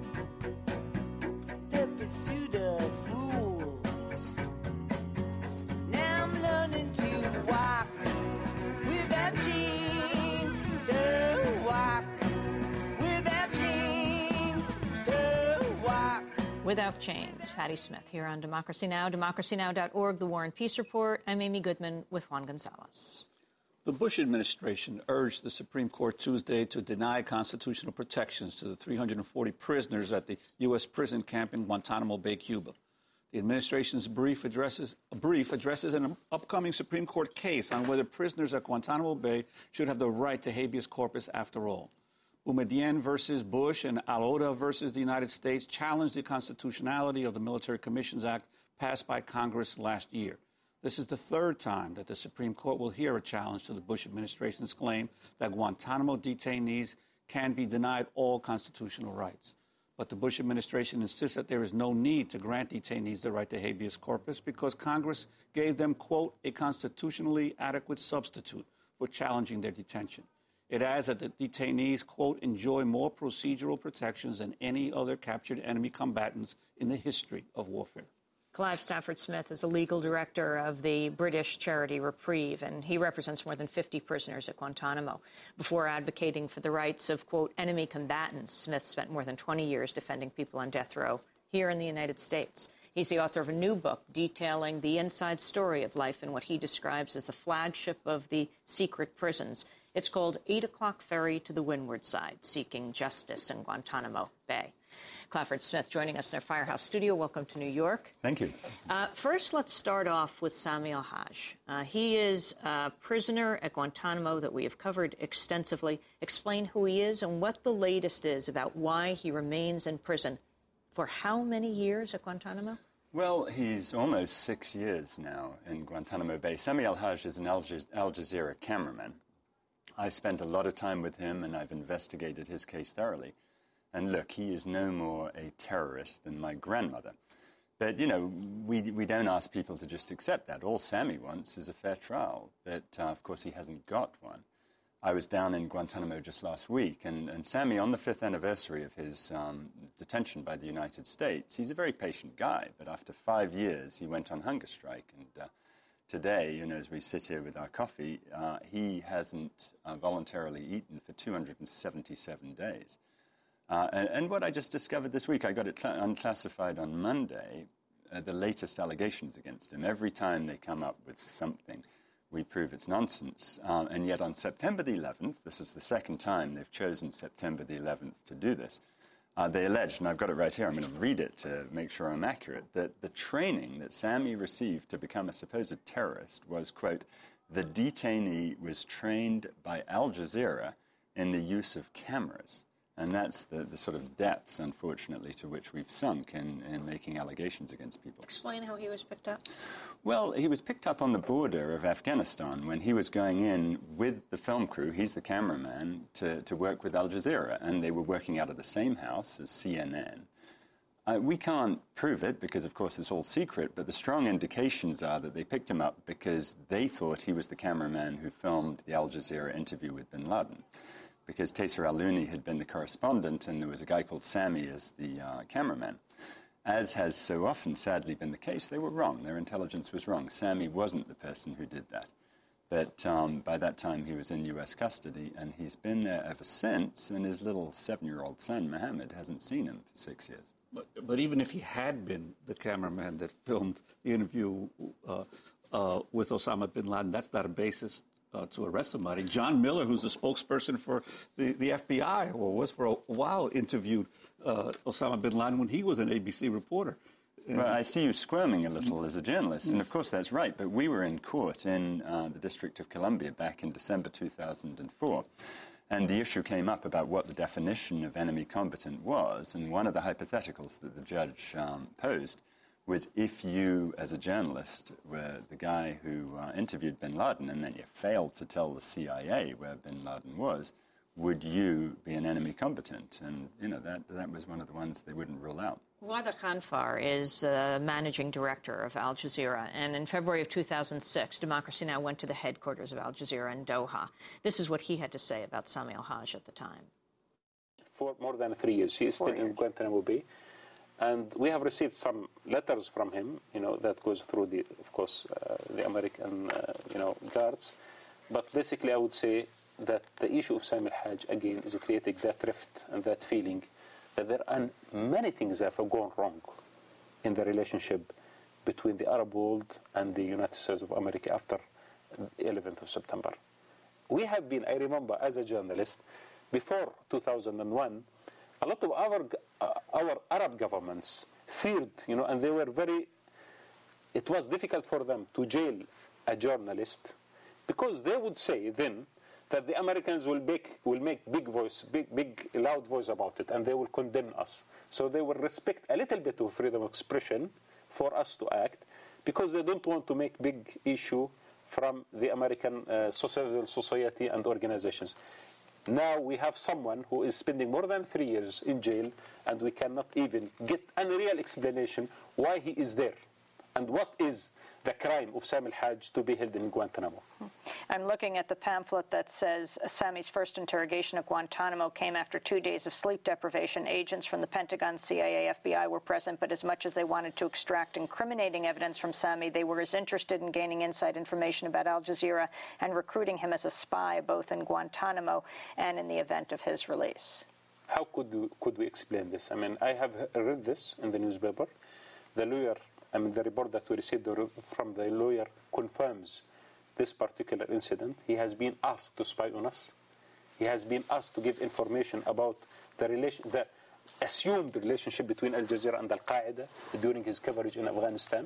[SPEAKER 14] the pursuit of fools. Now I'm learning to walk without chains, to walk without chains, to walk.
[SPEAKER 8] Without Chains, Patti Smith here on Democracy Now!, democracy now dot org, The War and Peace Report. I'm Amy Goodman with Juan Gonzalez.
[SPEAKER 1] The Bush administration urged the Supreme Court Tuesday to deny constitutional protections to the three hundred forty prisoners at the U S prison camp in Guantanamo Bay, Cuba. The administration's brief addresses, a brief addresses an upcoming Supreme Court case on whether prisoners at Guantanamo Bay should have the right to habeas corpus after all. Boumediene versus Bush and Al-Oda versus the United States challenged the constitutionality of the Military Commissions Act passed by Congress last year. This is the third time that the Supreme Court will hear a challenge to the Bush administration's claim that Guantanamo detainees can be denied all constitutional rights. But the Bush administration insists that there is no need to grant detainees the right to habeas corpus because Congress gave them, quote, a constitutionally adequate substitute for challenging their detention. It adds that the detainees, quote, enjoy more procedural protections than any other captured enemy combatants in the history of warfare.
[SPEAKER 8] Clive Stafford Smith is the legal director of the British charity Reprieve, and he represents more than fifty prisoners at Guantanamo. Before advocating for the rights of, quote, enemy combatants, Smith spent more than twenty years defending people on death row here in the United States. He's the author of a new book detailing the inside story of life in what he describes as the flagship of the secret prisons. It's called Eight O'Clock Ferry to the Windward Side, Seeking Justice in Guantanamo Bay. Clifford Smith joining us in our Firehouse studio. Welcome to New York.
[SPEAKER 15] Thank you.
[SPEAKER 8] Uh, first, let's start off with Sami El-Haj. Uh, he is a prisoner at Guantanamo that we have covered extensively. Explain who he is and what the latest is about why he remains in prison. For how many years at Guantanamo?
[SPEAKER 15] Well, he's almost six years now in Guantanamo Bay. Sami El-Haj is an Al Jazeera cameraman. I've spent a lot of time with him, and I've investigated his case thoroughly. And look, he is no more a terrorist than my grandmother. But, you know, we, we don't ask people to just accept that. All Sami wants is a fair trial. But, uh, of course, he hasn't got one. I was down in Guantanamo just last week, and, and Sami, on the fifth anniversary of his um, detention by the United States, he's a very patient guy. But after five years, he went on hunger strike. And uh, today, you know, as we sit here with our coffee, uh, he hasn't uh, voluntarily eaten for two hundred seventy-seven days. Uh, and, and what I just discovered this week, I got it unclassified on Monday, uh, the latest allegations against him. Every time they come up with something, we prove it's nonsense. Um, and yet on September the eleventh, this is the second time they've chosen September the eleventh to do this, uh, they alleged, and I've got it right here, I'm going to read it to make sure I'm accurate, that the training that Sami received to become a supposed terrorist was, quote, the detainee was trained by Al Jazeera in the use of cameras. And that's the, the sort of depths, unfortunately, to which we've sunk in, in making allegations against people.
[SPEAKER 8] Explain how he was picked up.
[SPEAKER 15] Well, he was picked up on the border of Afghanistan when he was going in with the film crew, he's the cameraman, to, to work with Al Jazeera. And they were working out of the same house as C N N. Uh, we can't prove it because, of course, it's all secret, but the strong indications are that they picked him up because they thought he was the cameraman who filmed the Al Jazeera interview with bin Laden. Because Taser al-Looney had been the correspondent and there was a guy called Sami as the uh, cameraman. As has so often sadly been the case, they were wrong. Their intelligence was wrong. Sami wasn't the person who did that. But um, by that time he was in U S custody and he's been there ever since, and his little seven-year-old son, Mohammed, hasn't seen him for six years.
[SPEAKER 1] But, but even if he had been the cameraman that filmed the interview uh, uh, with Osama bin Laden, that's not a basis Uh, to arrest somebody. John Miller, who's the spokesperson for the, the F B I, or was for a while, interviewed uh, Osama bin Laden when he was an A B C reporter.
[SPEAKER 15] Well, I see you squirming a little as a journalist, and of course that's right, but we were in court in uh, the District of Columbia back in December two thousand four, and the issue came up about what the definition of enemy combatant was, and one of the hypotheticals that the judge um, posed was if you, as a journalist, were the guy who uh, interviewed bin Laden and then you failed to tell the C I A where bin Laden was, would you be an enemy combatant? And, you know, that, that was one of the ones they wouldn't rule out.
[SPEAKER 8] Wadar Khanfar is uh, managing director of Al Jazeera, and in February of two thousand six, Democracy Now! Went to the headquarters of Al Jazeera in Doha. This is what he had to say about Sami al-Hajj at the time.
[SPEAKER 16] For more than three years, he is still in Guantanamo Bay. And we have received some letters from him, you know, that goes through the, of course, uh, the American, uh, you know, guards. But basically, I would say that the issue of Sami al-Hajj, again, is creating that rift and that feeling that there are many things that have gone wrong in the relationship between the Arab world and the United States of America after the eleventh of September. We have been, I remember, as a journalist, before two thousand one, a lot of our uh, our Arab governments feared, you know, and they were very, it was difficult for them to jail a journalist because they would say then that the Americans will make, will make big voice, big, big, loud voice about it, and they will condemn us. So they will respect a little bit of freedom of expression for us to act because they don't want to make big issue from the American uh, civil society and organizations. Now we have someone who is spending more than three years in jail, and we cannot even get any real explanation why he is there and what is the crime of Sami al-Hajj to be held in Guantanamo.
[SPEAKER 8] I'm looking at the pamphlet that says Sami's first interrogation at Guantanamo came after two days of sleep deprivation. Agents from the Pentagon, C I A, F B I were present, but as much as they wanted to extract incriminating evidence from Sami, they were as interested in gaining inside information about Al Jazeera and recruiting him as a spy, both in Guantanamo and in the event of his release.
[SPEAKER 16] How could we, could we explain this? I mean, I have read this in the newspaper. The lawyer, I mean, the report that we received from the lawyer confirms this particular incident. He has been asked to spy on us. He has been asked to give information about the relation, the assumed relationship between Al Jazeera and Al Qaeda during his coverage in Afghanistan.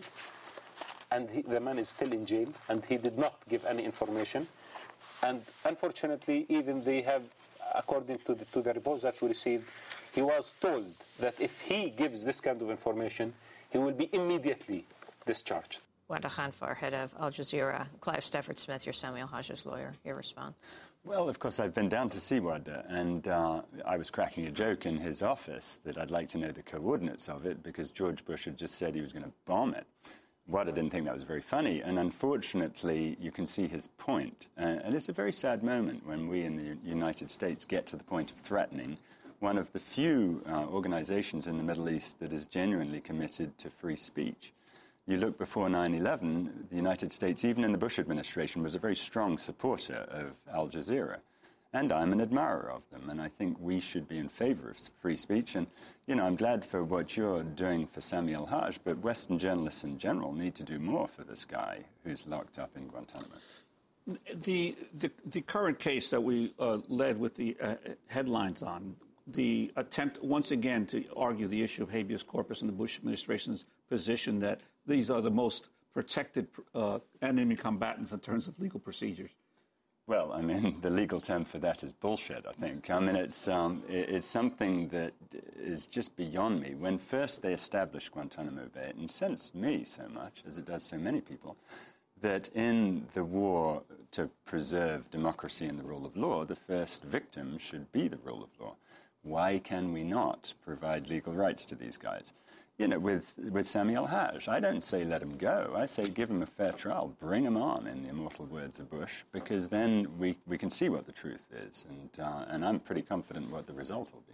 [SPEAKER 16] And he, the man is still in jail, and he did not give any information. And unfortunately, even they have, according to the, to the reports that we received, he was told that if he gives this kind of information, he will be immediately discharged.
[SPEAKER 8] Wadar Khanfar, head of Al Jazeera. Clive Stafford Smith, your Sami al-Hajj's lawyer. Your response?
[SPEAKER 15] Well, of course, I've been down to see Wadar, and uh, I was cracking a joke in his office that I'd like to know the coordinates of it because George Bush had just said he was going to bomb it. Wadar didn't think that was very funny, and unfortunately, you can see his point. Uh, and it's a very sad moment when we in the United States get to the point of threatening one of the few uh, organizations in the Middle East that is genuinely committed to free speech. You look before nine eleven, the United States, even in the Bush administration, was a very strong supporter of Al Jazeera. And I'm an admirer of them, and I think we should be in favor of free speech. And, you know, I'm glad for what you're doing for Sami al-Hajj, but Western journalists in general need to do more for this guy who's locked up in Guantanamo.
[SPEAKER 1] The, the, the current case that we uh, led with the uh, headlines on, the attempt once again to argue the issue of habeas corpus and the Bush administration's position that these are the most protected uh, enemy combatants in terms of legal procedures.
[SPEAKER 15] Well, I mean, the legal term for that is bullshit, I think. I mean, it's, um, it's something that is just beyond me. When first they established Guantanamo Bay, it incensed me so much, as it does so many people, that in the war to preserve democracy and the rule of law, the first victim should be the rule of law. Why can we not provide legal rights to these guys? You know, with, with Sami al-Hajj, I don't say let him go. I say give him a fair trial. Bring him on, in the immortal words of Bush, because then we, we can see what the truth is. And, uh, and I'm pretty confident what the result will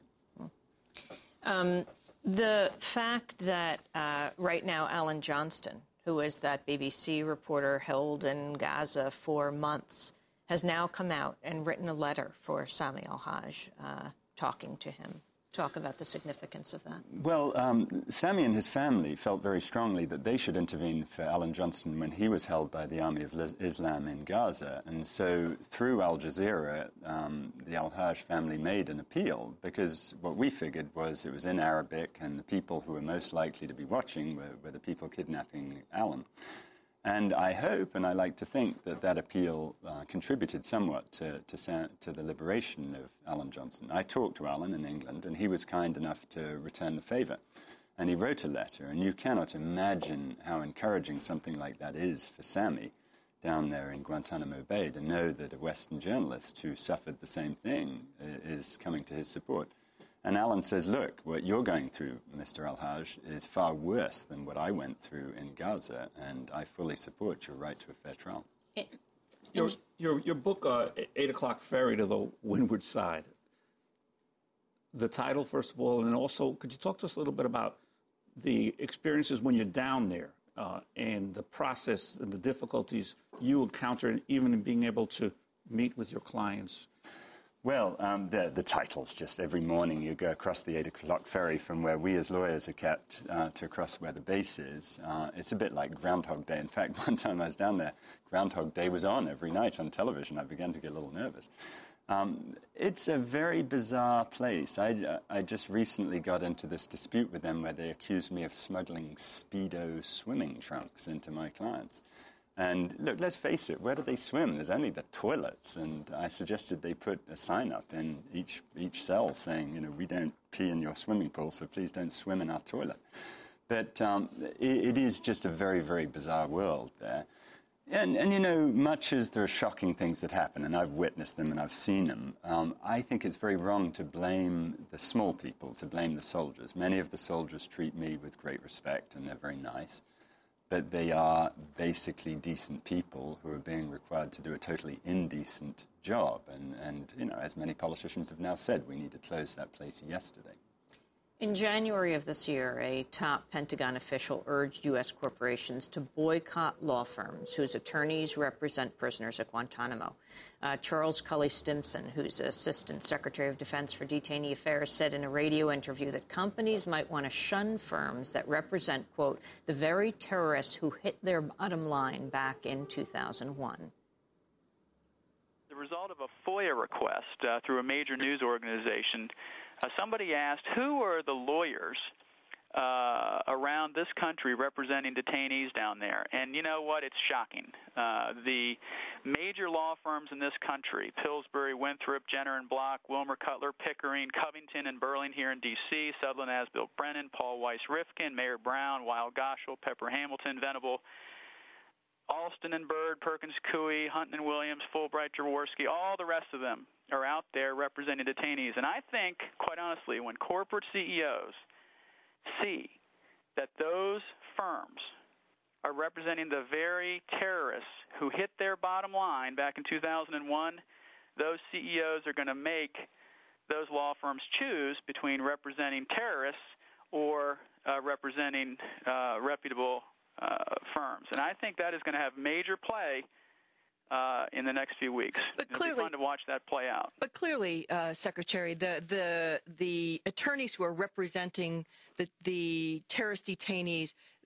[SPEAKER 15] be.
[SPEAKER 8] Um, the fact that uh, right now Alan Johnston, who is that B B C reporter held in Gaza for months, has now come out and written a letter for Sami al-Hajj, uh, talking to him. Talk about the significance of that.
[SPEAKER 15] Well, um, Sami and his family felt very strongly that they should intervene for Alan Johnston when he was held by the Army of Islam in Gaza. And so through Al Jazeera, um, the al-Hajj family made an appeal, because what we figured was it was in Arabic, and the people who were most likely to be watching were, were the people kidnapping Alan. And I hope, and I like to think, that that appeal uh, contributed somewhat to, to, to the liberation of Alan Johnston. I talked to Alan in England, and he was kind enough to return the favor. And he wrote a letter, and you cannot imagine how encouraging something like that is for Sami down there in Guantanamo Bay, to know that a Western journalist who suffered the same thing is coming to his support. And Alan says, look, what you're going through, Mister al-Hajj, is far worse than what I went through in Gaza, and I fully support your right to a fair trial.
[SPEAKER 1] Your, your, your book, uh, Eight O'Clock Ferry to the Windward Side, the title, first of all, and also, could you talk to us a little bit about the experiences when you're down there uh, and the process and the difficulties you encounter, even in being able to meet with your clients?
[SPEAKER 15] Well, um, the, the title's just every morning you go across the eight o'clock ferry from where we as lawyers are kept uh, to across where the base is. Uh, it's a bit like Groundhog Day. In fact, one time I was down there, Groundhog Day was on every night on television. I began to get a little nervous. Um, it's a very bizarre place. I, uh, I just recently got into this dispute with them where they accused me of smuggling Speedo swimming trunks into my clients. And look, let's face it, where do they swim? There's only the toilets. And I suggested they put a sign up in each each cell saying, you know, we don't pee in your swimming pool, so please don't swim in our toilet. But um, it, it is just a very, very bizarre world there. And, and, you know, much as there are shocking things that happen, and I've witnessed them and I've seen them, um, I think it's very wrong to blame the small people, to blame the soldiers. Many of the soldiers treat me with great respect, and they're very nice. But they are basically decent people who are being required to do a totally indecent job. And, and, you know, as many politicians have now said, we need to close that place yesterday.
[SPEAKER 8] In January of this year, a top Pentagon official urged U S corporations to boycott law firms whose attorneys represent prisoners at Guantanamo. Uh, Charles Cully Stimson, who's Assistant Secretary of Defense for Detainee Affairs, said in a radio interview that companies might want to shun firms that represent, quote, the very terrorists who hit their bottom line back in two thousand one.
[SPEAKER 17] The result of a FOIA request uh, through a major news organization, Uh, somebody asked, who are the lawyers uh, around this country representing detainees down there? And you know what? It's shocking. Uh, the major law firms in this country, Pillsbury, Winthrop, Jenner and Block, Wilmer Cutler, Pickering, Covington and Burling here in D C, Sutherland, Asbill, Brennan, Paul Weiss Rifkin, Mayer Brown, Weil Goschel, Pepper Hamilton, Venable, Alston and Byrd, Perkins Coie, Hunton and Williams, Fulbright, Jaworski, all the rest of them are out there representing detainees. And I think, quite honestly, when corporate C E Os see that those firms are representing the very terrorists who hit their bottom line back in two thousand one, those C E Os are going to make those law firms choose between representing terrorists or uh, representing uh, reputable uh, firms. And I think that is going to have major play Uh, in the next few weeks.
[SPEAKER 18] But
[SPEAKER 17] It'll
[SPEAKER 18] clearly,
[SPEAKER 17] be fun to watch that play out.
[SPEAKER 18] But clearly, uh, Secretary, the, the the attorneys who are representing the, the terrorist detainees,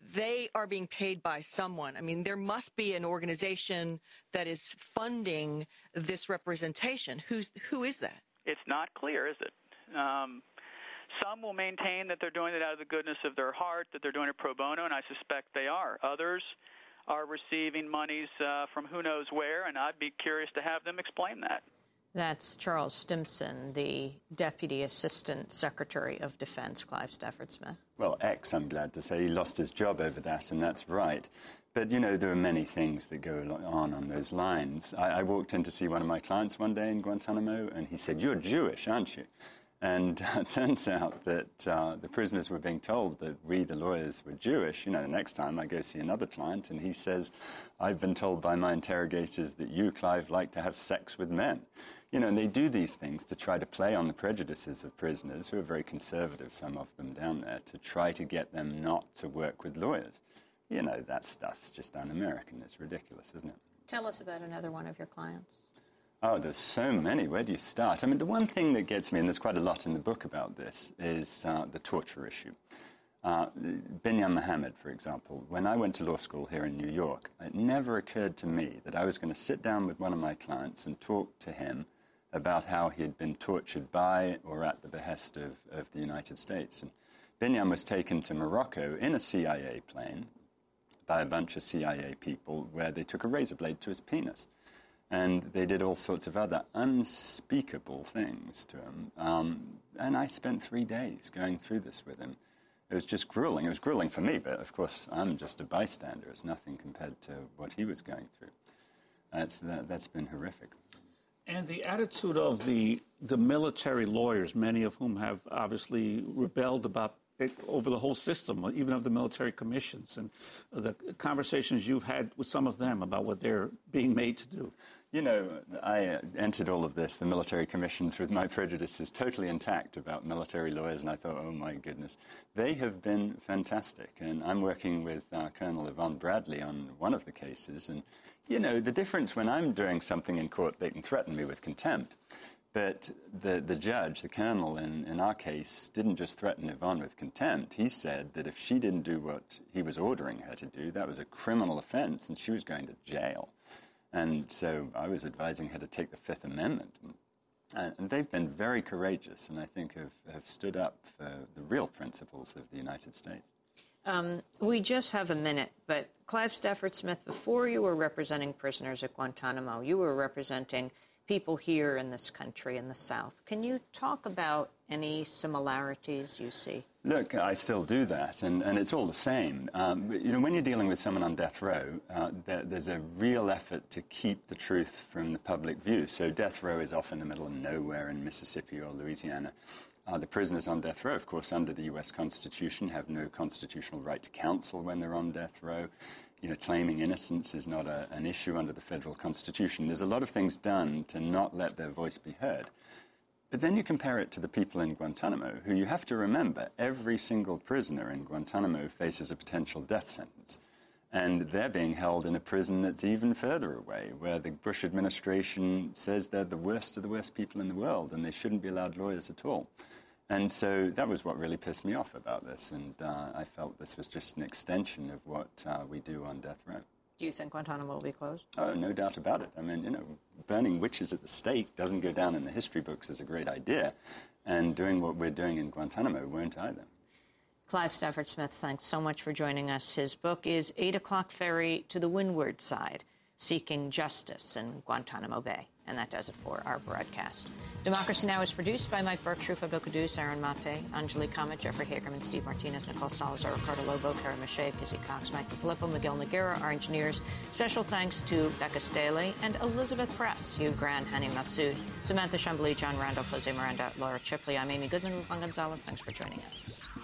[SPEAKER 18] they are being paid by someone. I mean, there must be an organization that is funding this representation. Who's, who is that?
[SPEAKER 17] It's not clear, is it? Um, some will maintain that they're doing it out of the goodness of their heart, that they're doing it pro bono, and I suspect they are. Others are receiving monies uh, from who knows where, and I'd be curious to have them explain that.
[SPEAKER 8] That's Charles Stimson, the Deputy Assistant Secretary of Defense, Clive Stafford Smith.
[SPEAKER 15] Well, ex, I'm glad to say. He lost his job over that, and that's right. But, you know, there are many things that go on on those lines. I, I walked in to see one of my clients one day in Guantanamo, and he said, "You're Jewish, aren't you?" And uh, it turns out that uh, the prisoners were being told that we, the lawyers, were Jewish. You know, the next time I go see another client, and he says, "I've been told by my interrogators that you, Clive, like to have sex with men." You know, and they do these things to try to play on the prejudices of prisoners, who are very conservative, some of them down there, to try to get them not to work with lawyers. You know, that stuff's just un-American. It's ridiculous, isn't it?
[SPEAKER 8] Tell us about another one of your clients.
[SPEAKER 15] Oh, there's so many. Where do you start? I mean, the one thing that gets me, and there's quite a lot in the book about this, is uh, the torture issue. Uh, Binyam Mohammed, for example, when I went to law school here in New York, it never occurred to me that I was going to sit down with one of my clients and talk to him about how he had been tortured by or at the behest of, of the United States. And Binyam was taken to Morocco in a C I A plane by a bunch of C I A people, where they took a razor blade to his penis. And they did all sorts of other unspeakable things to him. Um, and I spent three days going through this with him. It was just grueling. It was grueling for me, but of course I'm just a bystander. It's nothing compared to what he was going through. That's, that, that's been horrific.
[SPEAKER 1] And the attitude of the the military lawyers, many of whom have obviously rebelled about it over the whole system, even of the military commissions, and the conversations you've had with some of them about what they're being made to do.
[SPEAKER 15] You know, I uh, entered all of this, the military commissions, with my prejudices totally intact about military lawyers, and I thought, oh, my goodness. They have been fantastic, and I'm working with uh, Colonel Yvonne Bradley on one of the cases, and, you know, the difference when I'm doing something in court, they can threaten me with contempt. But the, the judge, the colonel in, in our case, didn't just threaten Yvonne with contempt. He said that if she didn't do what he was ordering her to do, that was a criminal offense, and she was going to jail. And so I was advising her to take the Fifth Amendment. And, and they've been very courageous, and I think have, have stood up for the real principles of the United States.
[SPEAKER 8] Um, we just have a minute, but Clive Stafford Smith, before you were representing prisoners at Guantanamo, you were representing people here in this country, in the South. Can you talk about any similarities you see?
[SPEAKER 15] Look, I still do that, and, and it's all the same. Um, you know, when you're dealing with someone on death row, uh, there, there's a real effort to keep the truth from the public view. So death row is off in the middle of nowhere in Mississippi or Louisiana. Uh, the prisoners on death row, of course, under the U S Constitution, have no constitutional right to counsel when they're on death row. You know, claiming innocence is not a, an issue under the federal Constitution. There's a lot of things done to not let their voice be heard. But then you compare it to the people in Guantanamo, who you have to remember, every single prisoner in Guantanamo faces a potential death sentence. And they're being held in a prison that's even further away, where the Bush administration says they're the worst of the worst people in the world, and they shouldn't be allowed lawyers at all. And so that was what really pissed me off about this, and uh, I felt this was just an extension of what uh, we do on death row.
[SPEAKER 8] Do you think Guantanamo will be closed?
[SPEAKER 15] Oh, no doubt about it. I mean, you know, burning witches at the stake doesn't go down in the history books as a great idea, and doing what we're doing in Guantanamo won't either.
[SPEAKER 8] Clive Stafford Smith, thanks so much for joining us. His book is Eight O'Clock Ferry to the Windward Side, Seeking Justice in Guantanamo Bay. And that does it for our broadcast. Democracy Now! Is produced by Mike Burke, Shrufa Bokadus, Aaron Maté, Anjali Kamat, Jeffrey Hagerman, Steve Martinez, Nicole Salazar, Ricardo Lobo, Kara Mache, Kizzy Cox, Michael Filippo, Miguel Noguera, our engineers. Special thanks to Becca Staley and Elizabeth Press, Hugh Grant, Hani Massoud, Samantha Chambly, John Randolph, Jose Miranda, Laura Chipley. I'm Amy Goodman with Juan Gonzalez. Thanks for joining us.